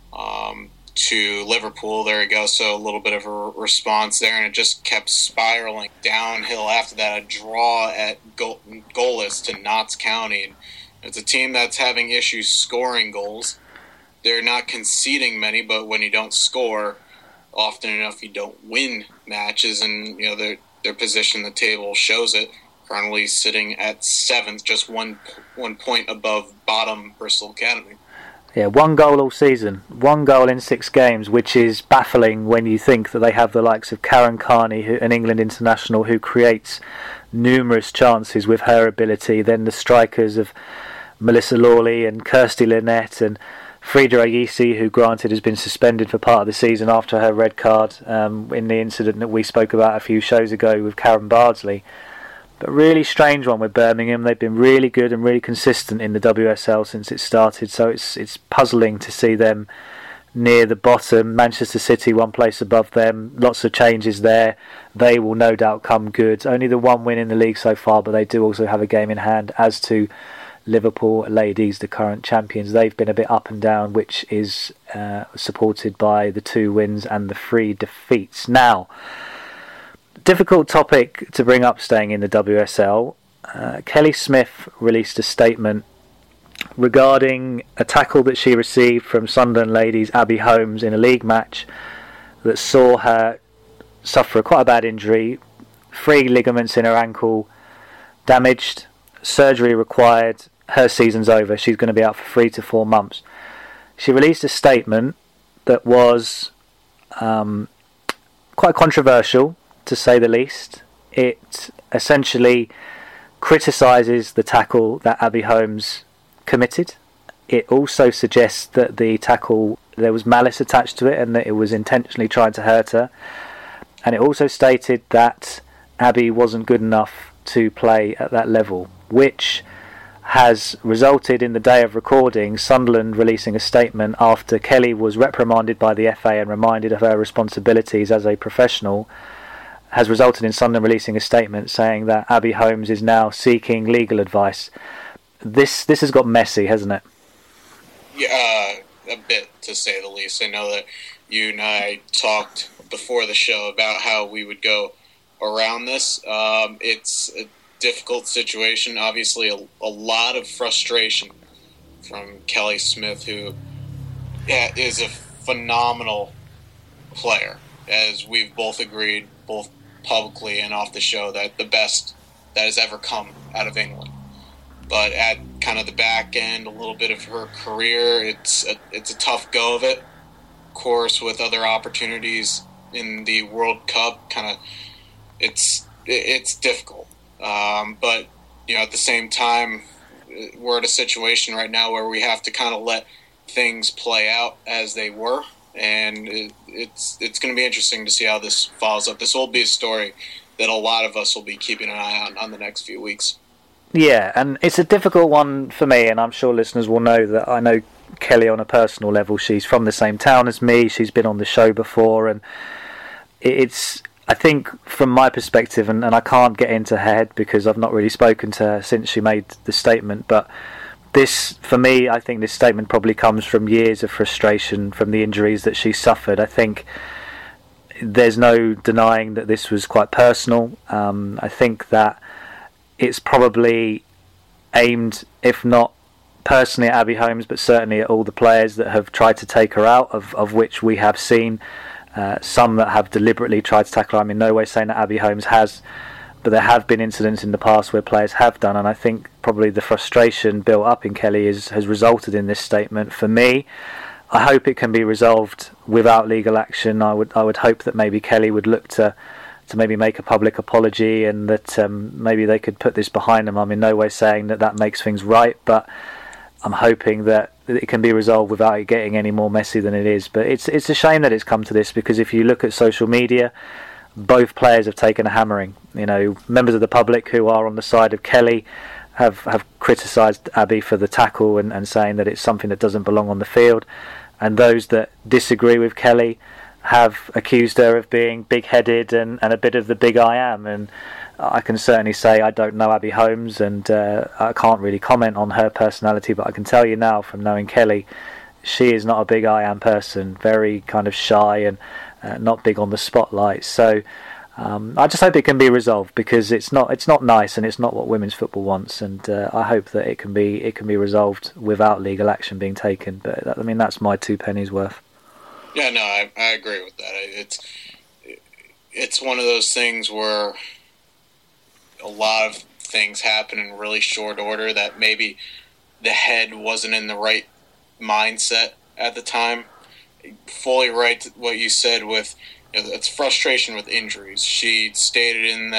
to Liverpool. There you go. So a little bit of a response there, and it just kept spiraling downhill after that. A draw at goalless to Notts County. And it's a team that's having issues scoring goals. They're not conceding many, but when you don't score, often enough you don't win matches, and you know their position in the table shows it. Currently sitting at 7th, just one point above bottom Bristol Academy. Yeah, 1 goal all season, 1 goal in 6 games, which is baffling when you think that they have the likes of Karen Carney, an England international, who creates numerous chances with her ability. Then the strikers of Melissa Lawley and Kirsty Lynette and Frida Ayisi, who granted has been suspended for part of the season after her red card in the incident that we spoke about a few shows ago with Karen Bardsley. But really strange one with Birmingham. They've been really good and really consistent in the WSL since it started, so it's puzzling to see them near the bottom. Manchester City 1 place above them, lots of changes there. They will no doubt come good. Only the 1 win in the league so far, but they do also have a game in hand, as to Liverpool Ladies, the current champions. They've been a bit up and down, which is supported by the 2 wins and the 3 defeats. Now, difficult topic to bring up staying in the WSL. Kelly Smith released a statement regarding a tackle that she received from Sunderland ladies Abby Holmes in a league match that saw her suffer quite a bad injury, 3 ligaments in her ankle damaged, surgery required, her season's over, she's going to be out for 3 to 4 months. She released a statement that was quite controversial, to say the least. It essentially criticises the tackle that Abby Holmes committed. It also suggests that the tackle, there was malice attached to it and that it was intentionally trying to hurt her. And it also stated that Abby wasn't good enough to play at that level, which has resulted in the day of recording Sunderland releasing a statement after Kelly was reprimanded by the FA and reminded of her responsibilities as a professional, has resulted in Sunderland releasing a statement saying that Abby Holmes is now seeking legal advice. This has got messy, hasn't it? Yeah, a bit, to say the least. I know that you and I talked before the show about how we would go around this. It's a difficult situation. Obviously, a lot of frustration from Kelly Smith, who is a phenomenal player. as we've both agreed, both publicly and off the show, that the best that has ever come out of England. But at kind of the back end, a little bit of her career, it's a tough go of it. Of course, with other opportunities in the World Cup, kind of it's difficult. But at the same time, we're at a situation right now where we have to kind of let things play out as they were, and it's going to be interesting to see how this follows up. This will be a story that a lot of us will be keeping an eye on the next few weeks. Yeah, and it's a difficult one for me, and I'm sure listeners will know that I know Kelly on a personal level. She's from the same town as me. She's been on the show before, and it's, I think, from my perspective, and I can't get into her head because I've not really spoken to her since she made the statement, but this, for me, I think this statement probably comes from years of frustration from the injuries that she suffered. I think there's no denying that this was quite personal. I think that it's probably aimed, if not personally at Abby Holmes, but certainly at all the players that have tried to take her out, of which we have seen some that have deliberately tried to tackle her. I'm in no way saying that Abby Holmes has, but there have been incidents in the past where players have done, and I think probably the frustration built up in Kelly has resulted in this statement. For me, I hope it can be resolved without legal action. I would hope that maybe Kelly would look to maybe make a public apology, and that maybe they could put this behind them. I'm in no way saying that makes things right, but I'm hoping that it can be resolved without it getting any more messy than it is. But it's a shame that it's come to this, because if you look at social media, both players have taken a hammering. Members of the public who are on the side of Kelly have criticised Abby for the tackle and saying that it's something that doesn't belong on the field, and those that disagree with Kelly have accused her of being big-headed and a bit of the big I am. And I can certainly say I don't know Abby Holmes, and I can't really comment on her personality, but I can tell you now from knowing Kelly, she is not a big I am person, very kind of shy and not big on the spotlight. So I just hope it can be resolved, because it's not nice, and it's not what women's football wants, and I hope that it can be resolved without legal action being taken. But that's my 2 pennies worth. Yeah, no, I agree with that. It's one of those things where a lot of things happen in really short order, that maybe the head wasn't in the right mindset at the time. Fully right to what you said with it's frustration with injuries. She stated in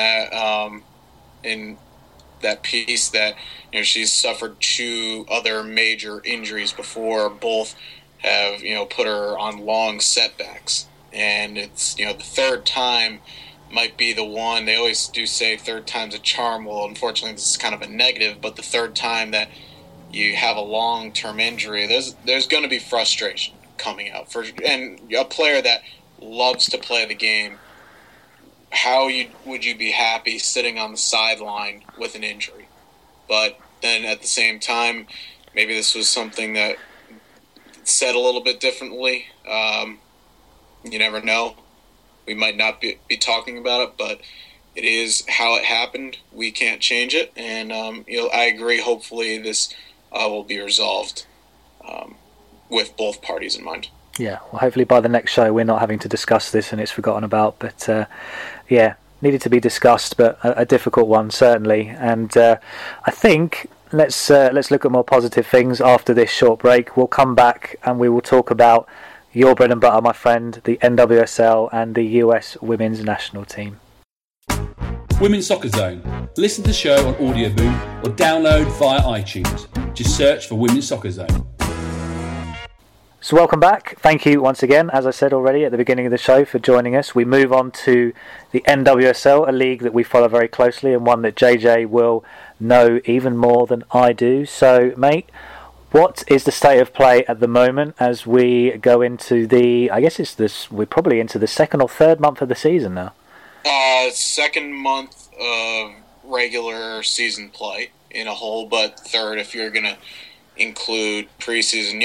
that piece that she's suffered 2 other major injuries before. Both have put her on long setbacks, and it's the third time might be the one. They always do say third time's a charm. Well, unfortunately, this is kind of a negative, but the third time that you have a long-term injury, there's going to be frustration coming out. And a player that loves to play the game, how would you be happy sitting on the sideline with an injury? But then at the same time, maybe this was something that said a little bit differently. You never know. We might not be talking about it, but it is how it happened. We can't change it, and I agree. Hopefully, this will be resolved with both parties in mind. Yeah, well, hopefully by the next show we're not having to discuss this and it's forgotten about. But needed to be discussed, but a difficult one certainly. And I think let's look at more positive things after this short break. We'll come back and we will talk about your bread and butter, my friend, the NWSL and the US Women's National Team. Women's Soccer Zone. Listen to the show on Audio Boom or download via iTunes. Just search for Women's Soccer Zone. So welcome back. Thank you once again, as I said already at the beginning of the show, for joining us. We move on to the NWSL, a league that we follow very closely and one that JJ will know even more than I do. So, mate, what is the state of play at the moment as we go into we're probably into the 2nd or 3rd month of the season now? 2nd month of regular season play in a whole, but 3rd if you're going to include preseason.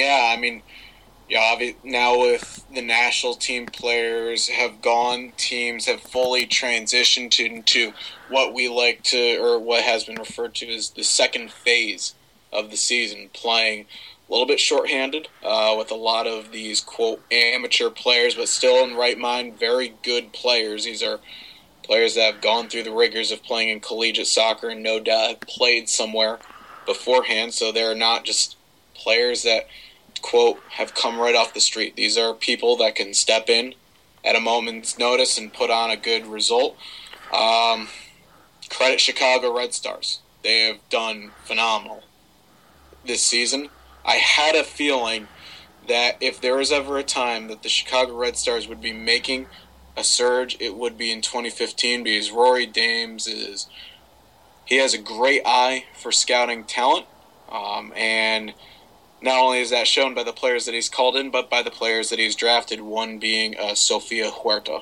Now with the national team players have gone, teams have fully transitioned into what we like to, or what has been referred to as the second phase of the season, playing a little bit shorthanded with a lot of these, quote, amateur players, but still in right mind, very good players. These are players that have gone through the rigors of playing in collegiate soccer and no doubt have played somewhere beforehand, so they're not just players that, quote, have come right off the street. These are people that can step in at a moment's notice and put on a good result. Credit Chicago Red Stars. They have done phenomenal this season. I had a feeling that if there was ever a time that the Chicago Red Stars would be making a surge, it would be in 2015, because Rory Dames he has a great eye for scouting talent, and not only is that shown by the players that he's called in, but by the players that he's drafted, one being Sofia Huerta.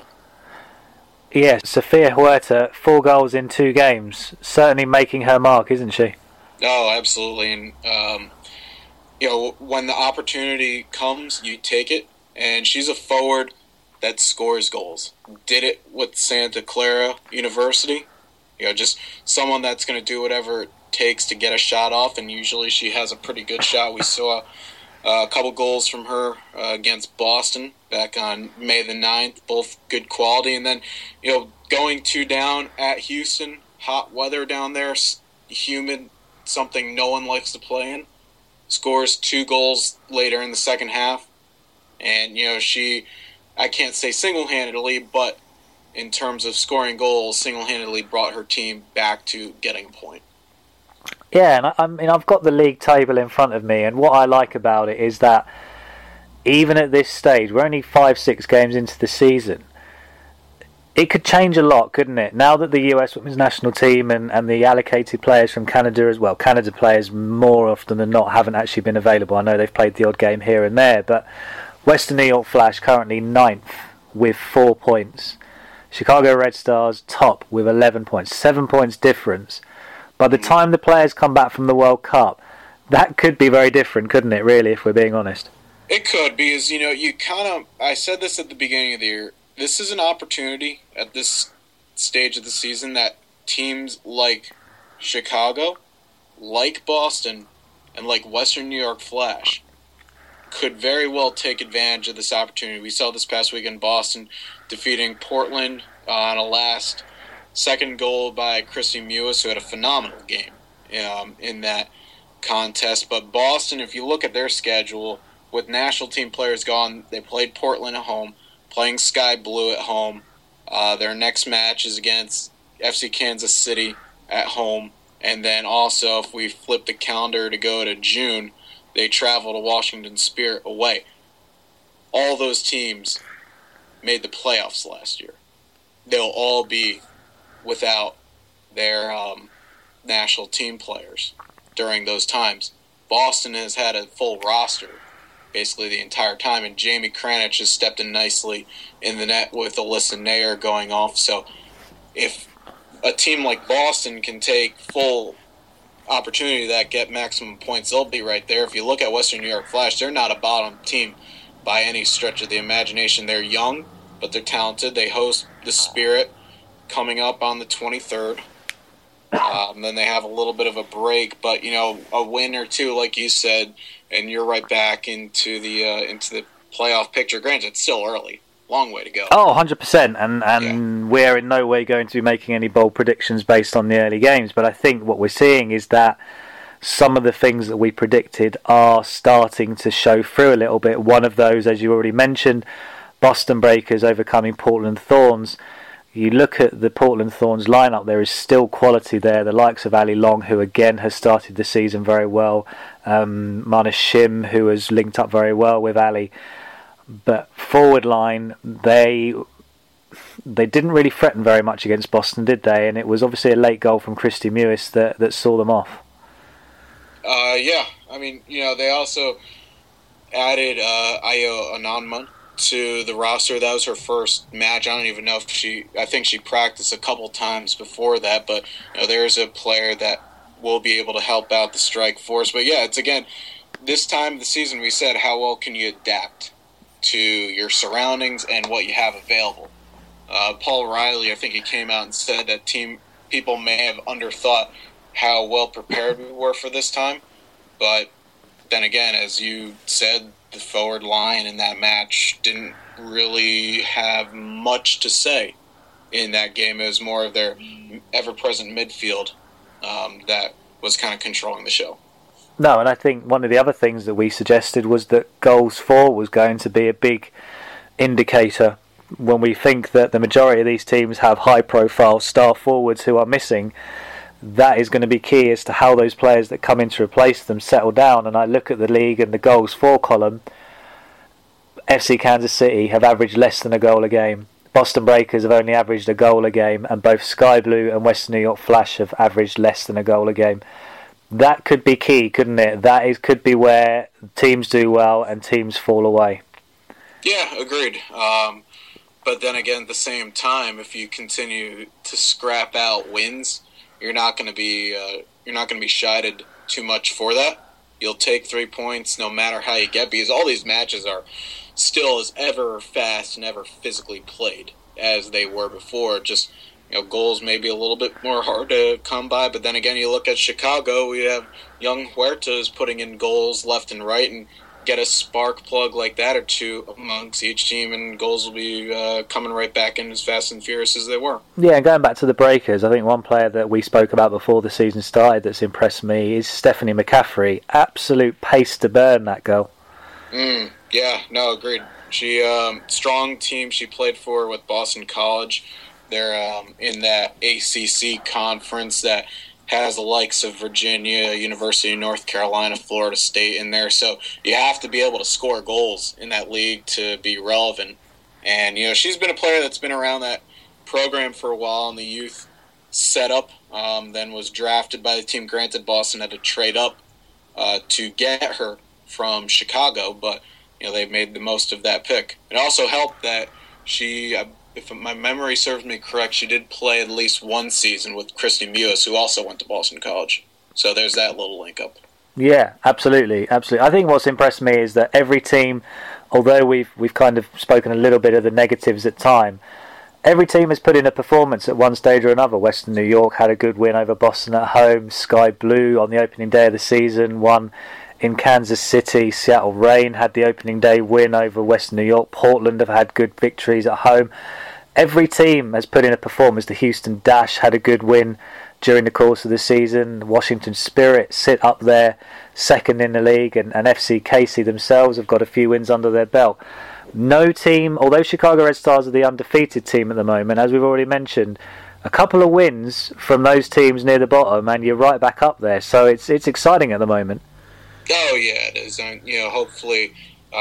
Yes, Sofia Huerta, 4 goals in 2 games, certainly making her mark, isn't she? Oh, absolutely, and when the opportunity comes, you take it, and she's a forward that scores goals. Did it with Santa Clara University. Just someone that's going to do whatever it takes to get a shot off, and usually she has a pretty good shot. We saw a couple goals from her against Boston back on May the 9th, both good quality. And then, going 2 down at Houston, hot weather down there, humid, something no one likes to play in. Scores 2 goals later in the second half. And, I can't say single-handedly, but in terms of scoring goals, single-handedly brought her team back to getting a point. Yeah, and I've got the league table in front of me, and what I like about it is that even at this stage, we're only 5-6 games into the season, it could change a lot, couldn't it? Now that the US Women's National Team and the allocated players from Canada as well, Canada players more often than not haven't actually been available. I know they've played the odd game here and there, but Western New York Flash currently 9th with 4 points. Chicago Red Stars top with 11 points, 7 points difference. By the time the players come back from the World Cup, that could be very different, couldn't it, really, if we're being honest? It could, because, I said this at the beginning of the year, this is an opportunity at this stage of the season that teams like Chicago, like Boston, and like Western New York Flash could very well take advantage of this opportunity. We saw this past week in Boston defeating Portland on a last second goal by Christy Mewis, who had a phenomenal game in that contest. But Boston, if you look at their schedule, with national team players gone, they played Portland at home, playing Sky Blue at home. Their next match is against FC Kansas City at home. And then also, if we flip the calendar to go to June, they travel to Washington Spirit away. All those teams made the playoffs last year. They'll all be without their national team players during those times. Boston has had a full roster basically the entire time, and Jamie Kranich has stepped in nicely in the net with Alyssa Nair going off. So if a team like Boston can take full opportunity that get maximum points, they'll be right there. If you look at Western New York Flash, they're not a bottom team by any stretch of the imagination. They're young, but they're talented. They host the Spirit coming up on the 23rd. Then they have a little bit of a break, but a win or two, like you said, and you're right back into the playoff picture. Granted, it's still early. Long way to go. Oh, 100%. And we're in no way going to be making any bold predictions based on the early games. But I think what we're seeing is that some of the things that we predicted are starting to show through a little bit. One of those, as you already mentioned, Boston Breakers overcoming Portland Thorns. You look at the Portland Thorns lineup, there is still quality there. The likes of Ali Long, who again has started the season very well. Mana Shim, who has linked up very well with Ali. But forward line, they didn't really threaten very much against Boston, did they? And it was obviously a late goal from Christy Mewis that saw them off. Yeah. I mean, they also added Ayo Anandman to the roster. That was her first match. I don't even know if I think she practiced a couple times before that, but there's a player that will be able to help out the strike force. But yeah, it's again, this time of the season we said, how well can you adapt to your surroundings and what you have available? Paul Riley, I think he came out and said that people may have underthought how well prepared we were for this time. But then again, as you said, the forward line in that match didn't really have much to say in that game. It was more of their ever-present midfield that was kind of controlling the show. No, and I think one of the other things that we suggested was that goals for was going to be a big indicator when we think that the majority of these teams have high-profile star forwards who are missing. That is going to be key as to how those players that come in to replace them settle down. And I look at the league and the goals for column. FC Kansas City have averaged less than a goal a game. Boston Breakers have only averaged a goal a game, and both Sky Blue and Western New York Flash have averaged less than a goal a game. That could be key, couldn't it? Could be where teams do well and teams fall away. Yeah, agreed. But then again, at the same time, if you continue to scrap out wins, you're not going to be chided too much for that. You'll take 3 points no matter how you get, because all these matches are still as ever fast and ever physically played as they were before. Just, goals may be a little bit more hard to come by, but then again, you look at Chicago, we have young Huertas putting in goals left and right, and get a spark plug like that or two amongst each team, and goals will be coming right back in as fast and furious as they were. Yeah, and going back to the Breakers, I think one player that we spoke about before the season started that's impressed me is Stephanie McCaffrey. Absolute pace to burn, that girl. Yeah, no, agreed. She strong team she played for with Boston College. They're in that ACC conference that has the likes of Virginia, University of North Carolina, Florida State in there. So you have to be able to score goals in that league to be relevant. And, she's been a player that's been around that program for a while in the youth setup, then was drafted by the team. Granted, Boston had to trade up to get her from Chicago, but, they made the most of that pick. It also helped that she... if my memory serves me correct, she did play at least one season with Christy Mewis, who also went to Boston College. So there's that little link up. Yeah, absolutely. I think what's impressed me is that every team, although we've kind of spoken a little bit of the negatives at time, every team has put in a performance at one stage or another. Western New York had a good win over Boston at home. Sky Blue on the opening day of the season won in Kansas City. Seattle Reign had the opening day win over Western New York. Portland have had good victories at home. Every team has put in a performance. The Houston Dash had a good win during the course of the season. Washington Spirit sit up there second in the league, and FC Casey themselves have got a few wins under their belt. No team, although Chicago Red Stars are the undefeated team at the moment, as we've already mentioned, a couple of wins from those teams near the bottom and you're right back up there. So it's exciting at the moment. Oh yeah, it is. And, hopefully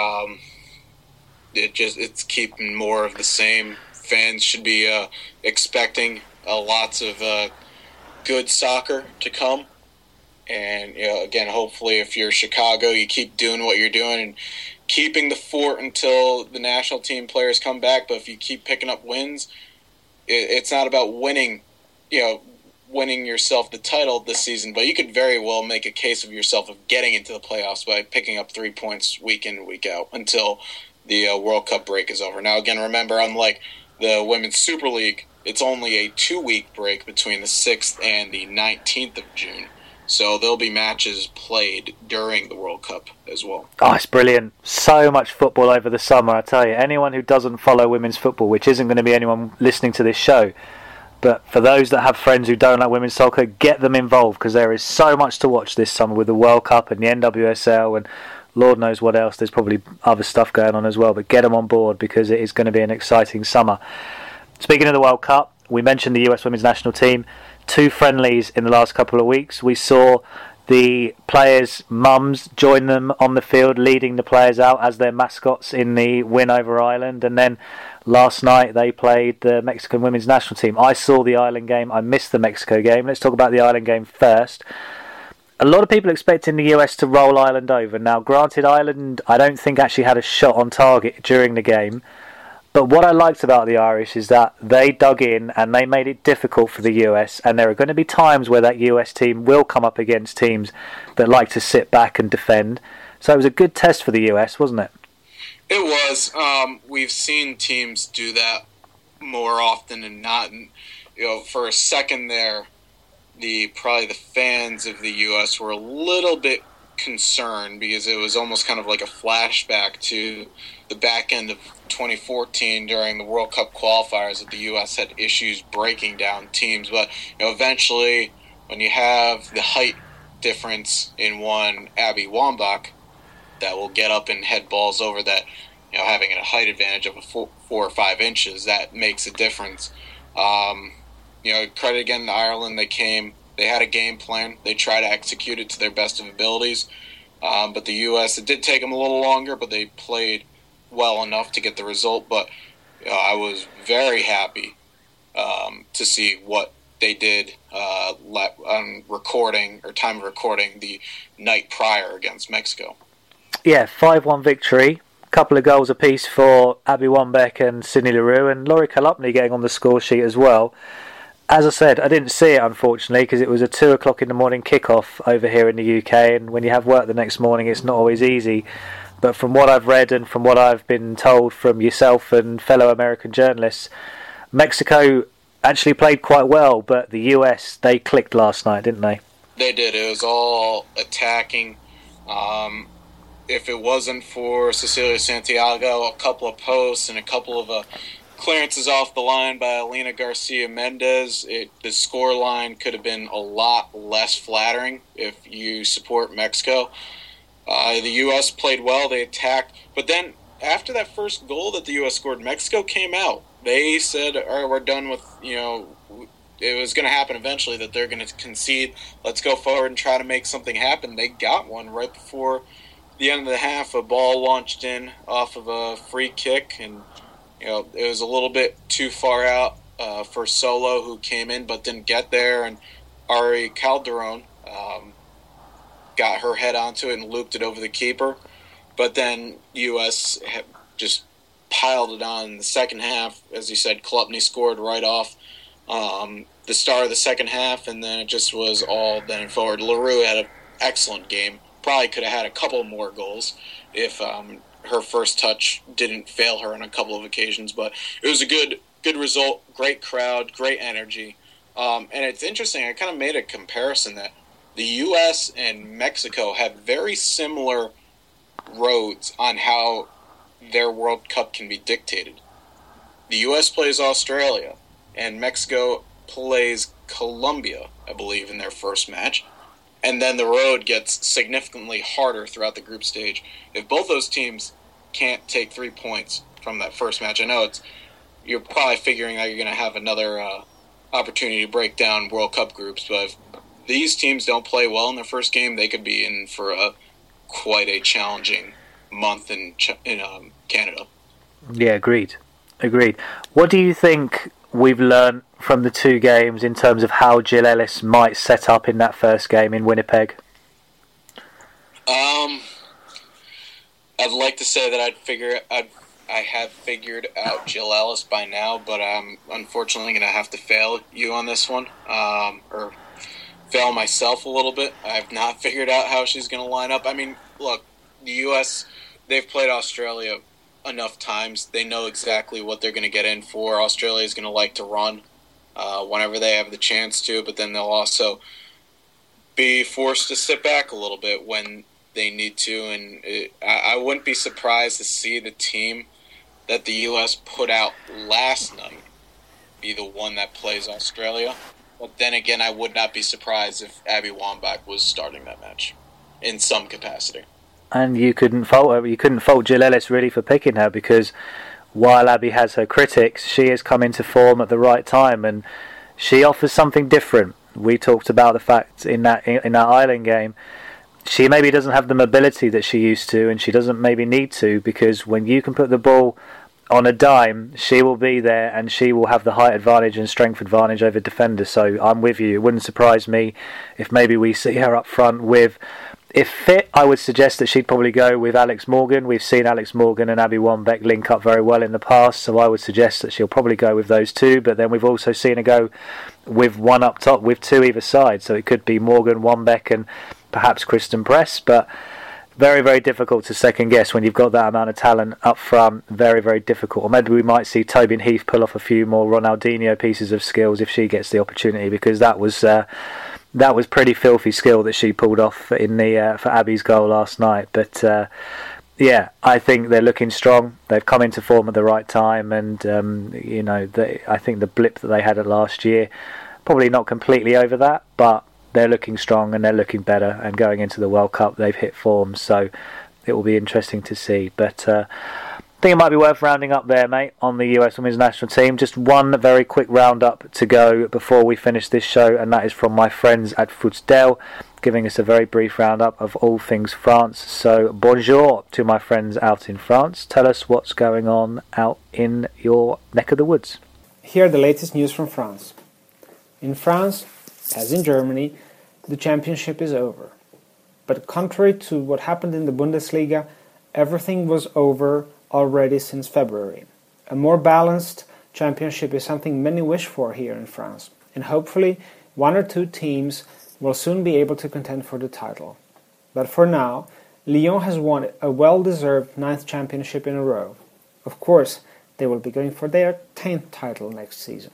it's keeping more of the same. Fans should be expecting lots of good soccer to come. And, again, hopefully if you're Chicago, you keep doing what you're doing and keeping the fort until the national team players come back. But if you keep picking up wins, it's not about winning yourself the title this season, but you could very well make a case of yourself of getting into the playoffs by picking up 3 points week in and week out until the World Cup break is over. Now, again, remember, unlike the Women's Super League, it's only a 2-week break between the 6th and the 19th of June. So there'll be matches played during the World Cup as well. Oh, it's brilliant. So much football over the summer, I tell you. Anyone who doesn't follow women's football, which isn't going to be anyone listening to this show, but for those that have friends who don't like women's soccer, get them involved, because there is so much to watch this summer with the World Cup and the NWSL and Lord knows what else. There's probably other stuff going on as well, but get them on board because it is going to be an exciting summer. Speaking of the World Cup, we mentioned the US women's national team. 2 friendlies in the last couple of weeks. We saw the players' mums join them on the field, leading the players out as their mascots in the win over Ireland. And then last night they played the Mexican women's national team. I saw the Ireland game. I missed the Mexico game. Let's talk about the Ireland game first. A lot of people expecting the US to roll Ireland over. Now, granted, Ireland, I don't think actually had a shot on target during the game. But what I liked about the Irish is that they dug in and they made it difficult for the US, and there are going to be times where that US team will come up against teams that like to sit back and defend. So it was a good test for the US, wasn't it? It was. We've seen teams do that more often than not. And, for a second there, probably the fans of the US were a little bit concern because it was almost kind of like a flashback to the back end of 2014 during the World Cup qualifiers that the U.S. had issues breaking down teams. But eventually, when you have the height difference in one Abby Wambach that will get up and head balls over that, having a height advantage of 4 or 5 inches, that makes a difference. Credit again to Ireland. They had a game plan. They tried to execute it to their best of abilities. But the U.S., it did take them a little longer, but they played well enough to get the result. But I was very happy to see what they did on recording, or time of recording, the night prior against Mexico. Yeah, 5-1 victory. Couple of goals apiece for Abby Wambach and Sydney Leroux, and Laurie Kalupny getting on the score sheet as well. As I said, I didn't see it, unfortunately, because it was a 2 o'clock in the morning kickoff over here in the UK, and when you have work the next morning, it's not always easy. But from what I've read and from what I've been told from yourself and fellow American journalists, Mexico actually played quite well, but the US, they clicked last night, didn't they? They did. It was all attacking. If it wasn't for Cecilia Santiago, a couple of posts and a couple of clearances off the line by Elena Garcia Mendez, the score line could have been a lot less flattering if you support Mexico. The U.S. played well. They attacked. But then after that first goal that the U.S. scored, Mexico came out. They said, all right, we're done with, it was going to happen eventually that they're going to concede. Let's go forward and try to make something happen. They got one right before the end of the half. A ball launched in off of a free kick, and it was a little bit too far out for Solo, who came in but didn't get there, and Ari Calderon got her head onto it and looped it over the keeper. But then U.S. just piled it on in the second half. As you said, Kalupny scored right off the start of the second half, and then it just was all then and forward. Leroux had an excellent game. Probably could have had a couple more goals if her first touch didn't fail her on a couple of occasions. But it was a good result, great crowd, great energy. And it's interesting, I kind of made a comparison that the U.S. and Mexico have very similar roads on how their World Cup can be dictated. The U.S. plays Australia, and Mexico plays Colombia, I believe, in their first match. And then the road gets significantly harder throughout the group stage. If both those teams can't take 3 points from that first match, I know you're probably figuring out you're going to have another opportunity to break down World Cup groups, but if these teams don't play well in their first game, they could be in for quite a challenging month in Canada. Yeah, agreed. What do you think we've learned from the 2 games in terms of how Jill Ellis might set up in that first game in Winnipeg? I'd like to say that I have figured out Jill Ellis by now, but I'm unfortunately going to have to fail you on this one, or fail myself a little bit. I have not figured out how she's going to line up. I mean, look, the U.S., they've played Australia enough times. They know exactly what they're going to get in for. Australia is going to like to run whenever they have the chance to, but then they'll also be forced to sit back a little bit when they need to. And I wouldn't be surprised to see the team that the U.S. put out last night be the one that plays Australia. But then again, I would not be surprised if Abby Wambach was starting that match in some capacity. And you couldn't fault her. You couldn't fault Jill Ellis really for picking her, because while Abby has her critics, she has come into form at the right time, and she offers something different. We talked about the fact in that Ireland game, she maybe doesn't have the mobility that she used to, and she doesn't maybe need to, because when you can put the ball on a dime, she will be there and she will have the height advantage and strength advantage over defenders. So I'm with you. It wouldn't surprise me if maybe we see her up front with, if fit, I would suggest that she'd probably go with Alex Morgan. We've seen Alex Morgan and Abby Wambach link up very well in the past, so I would suggest that she'll probably go with those two. But then we've also seen her go with one up top with 2 either side, so it could be Morgan, Wambach and perhaps Kristen Press. But very, very difficult to second guess when you've got that amount of talent up front. Very, very difficult. Or maybe we might see Tobin Heath pull off a few more Ronaldinho pieces of skills if she gets the opportunity, because that was that was pretty filthy skill that she pulled off in the for Abby's goal last night. But yeah, I think they're looking strong. They've come into form at the right time, and I think the blip that they had at last year, probably not completely over that, but they're looking strong and they're looking better. And going into the World Cup, they've hit form, so it will be interesting to see. But I think it might be worth rounding up there, mate, on the US Women's National Team. Just one very quick roundup to go before we finish this show, and that is from my friends at Footsdale, giving us a very brief roundup of all things France. So bonjour to my friends out in France. Tell us what's going on out in your neck of the woods. Here are the latest news from France. In France, as in Germany, the championship is over. But contrary to what happened in the Bundesliga, everything was over already since February. A more balanced championship is something many wish for here in France, and hopefully one or two teams will soon be able to contend for the title. But for now, Lyon has won a well-deserved 9th championship in a row. Of course, they will be going for their 10th title next season.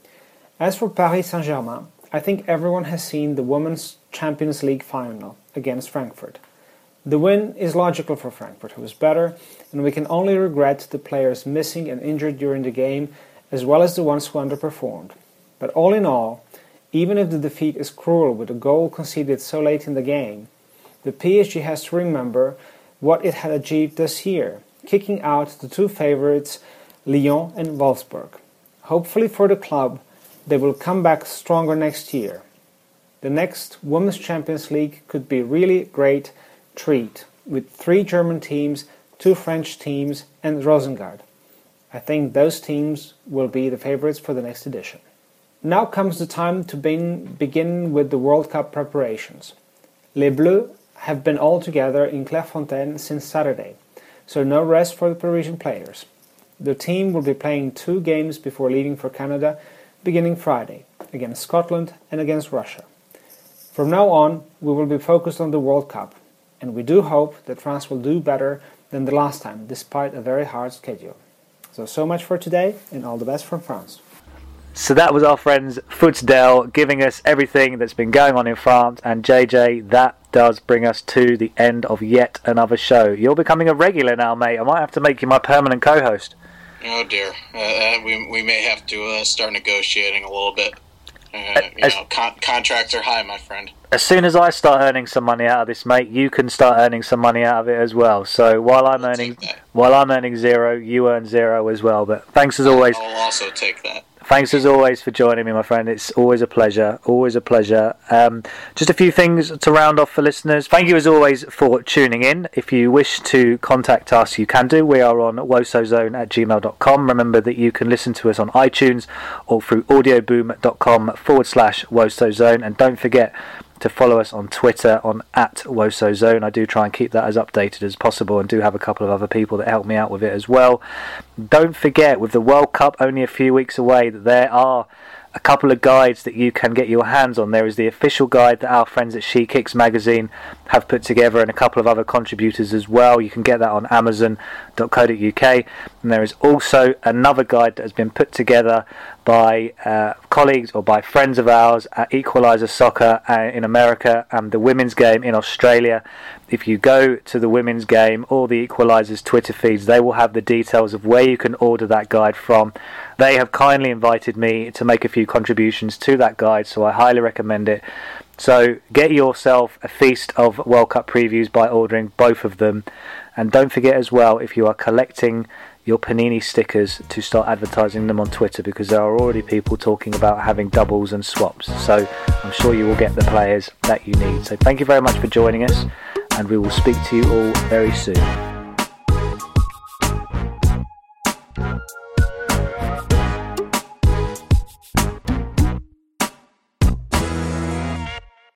As for Paris Saint-Germain, I think everyone has seen the Women's Champions League final against Frankfurt. The win is logical for Frankfurt, who is better, and we can only regret the players missing and injured during the game, as well as the ones who underperformed. But all in all, even if the defeat is cruel with a goal conceded so late in the game, the PSG has to remember what it had achieved this year, kicking out the two favorites, Lyon and Wolfsburg. Hopefully for the club, they will come back stronger next year. The next Women's Champions League could be a really great treat, with 3 German teams, 2 French teams, and Rosengard. I think those teams will be the favorites for the next edition. Now comes the time to begin with the World Cup preparations. Les Bleus have been all together in Clairefontaine since Saturday, so no rest for the Parisian players. The team will be playing 2 games before leaving for Canada, beginning Friday, against Scotland and against Russia. From now on, we will be focused on the World Cup, and we do hope that France will do better than the last time, despite a very hard schedule. So much for today, and all the best from France. So that was our friends Footsdale giving us everything that's been going on in France. And JJ, that does bring us to the end of yet another show. You're becoming a regular now, mate. I might have to make you my permanent co-host. Oh dear, we may have to start negotiating a little bit. Contracts are high, my friend. As soon as I start earning some money out of this, mate, you can start earning some money out of it as well. So while I'm earning 0, you earn 0 as well. But thanks as always. I'll also take that. Thanks as always for joining me, my friend. It's always a pleasure. Always a pleasure. Just a few things to round off for listeners. Thank you as always for tuning in. If you wish to contact us, you can do. We are on wosozone@gmail.com. Remember that you can listen to us on iTunes or through audioboom.com/wosozone. And don't forget to follow us on Twitter on @WosoZone. I do try and keep that as updated as possible, and do have a couple of other people that help me out with it as well. Don't forget, with the World Cup only a few weeks away, that there are a couple of guides that you can get your hands on. There is the official guide that our friends at She Kicks magazine have put together, and a couple of other contributors as well. You can get that on amazon.co.uk. And there is also another guide that has been put together by colleagues or by friends of ours at Equalizer Soccer in America and the Women's Game in Australia. If you go to the Women's Game or the Equalizer's Twitter feeds, they will have the details of where you can order that guide from. They have kindly invited me to make a few contributions to that guide, so I highly recommend it. So get yourself a feast of World Cup previews by ordering both of them. And don't forget as well, if you are collecting your Panini stickers, to start advertising them on Twitter, because there are already people talking about having doubles and swaps. So I'm sure you will get the players that you need. So thank you very much for joining us, and we will speak to you all very soon.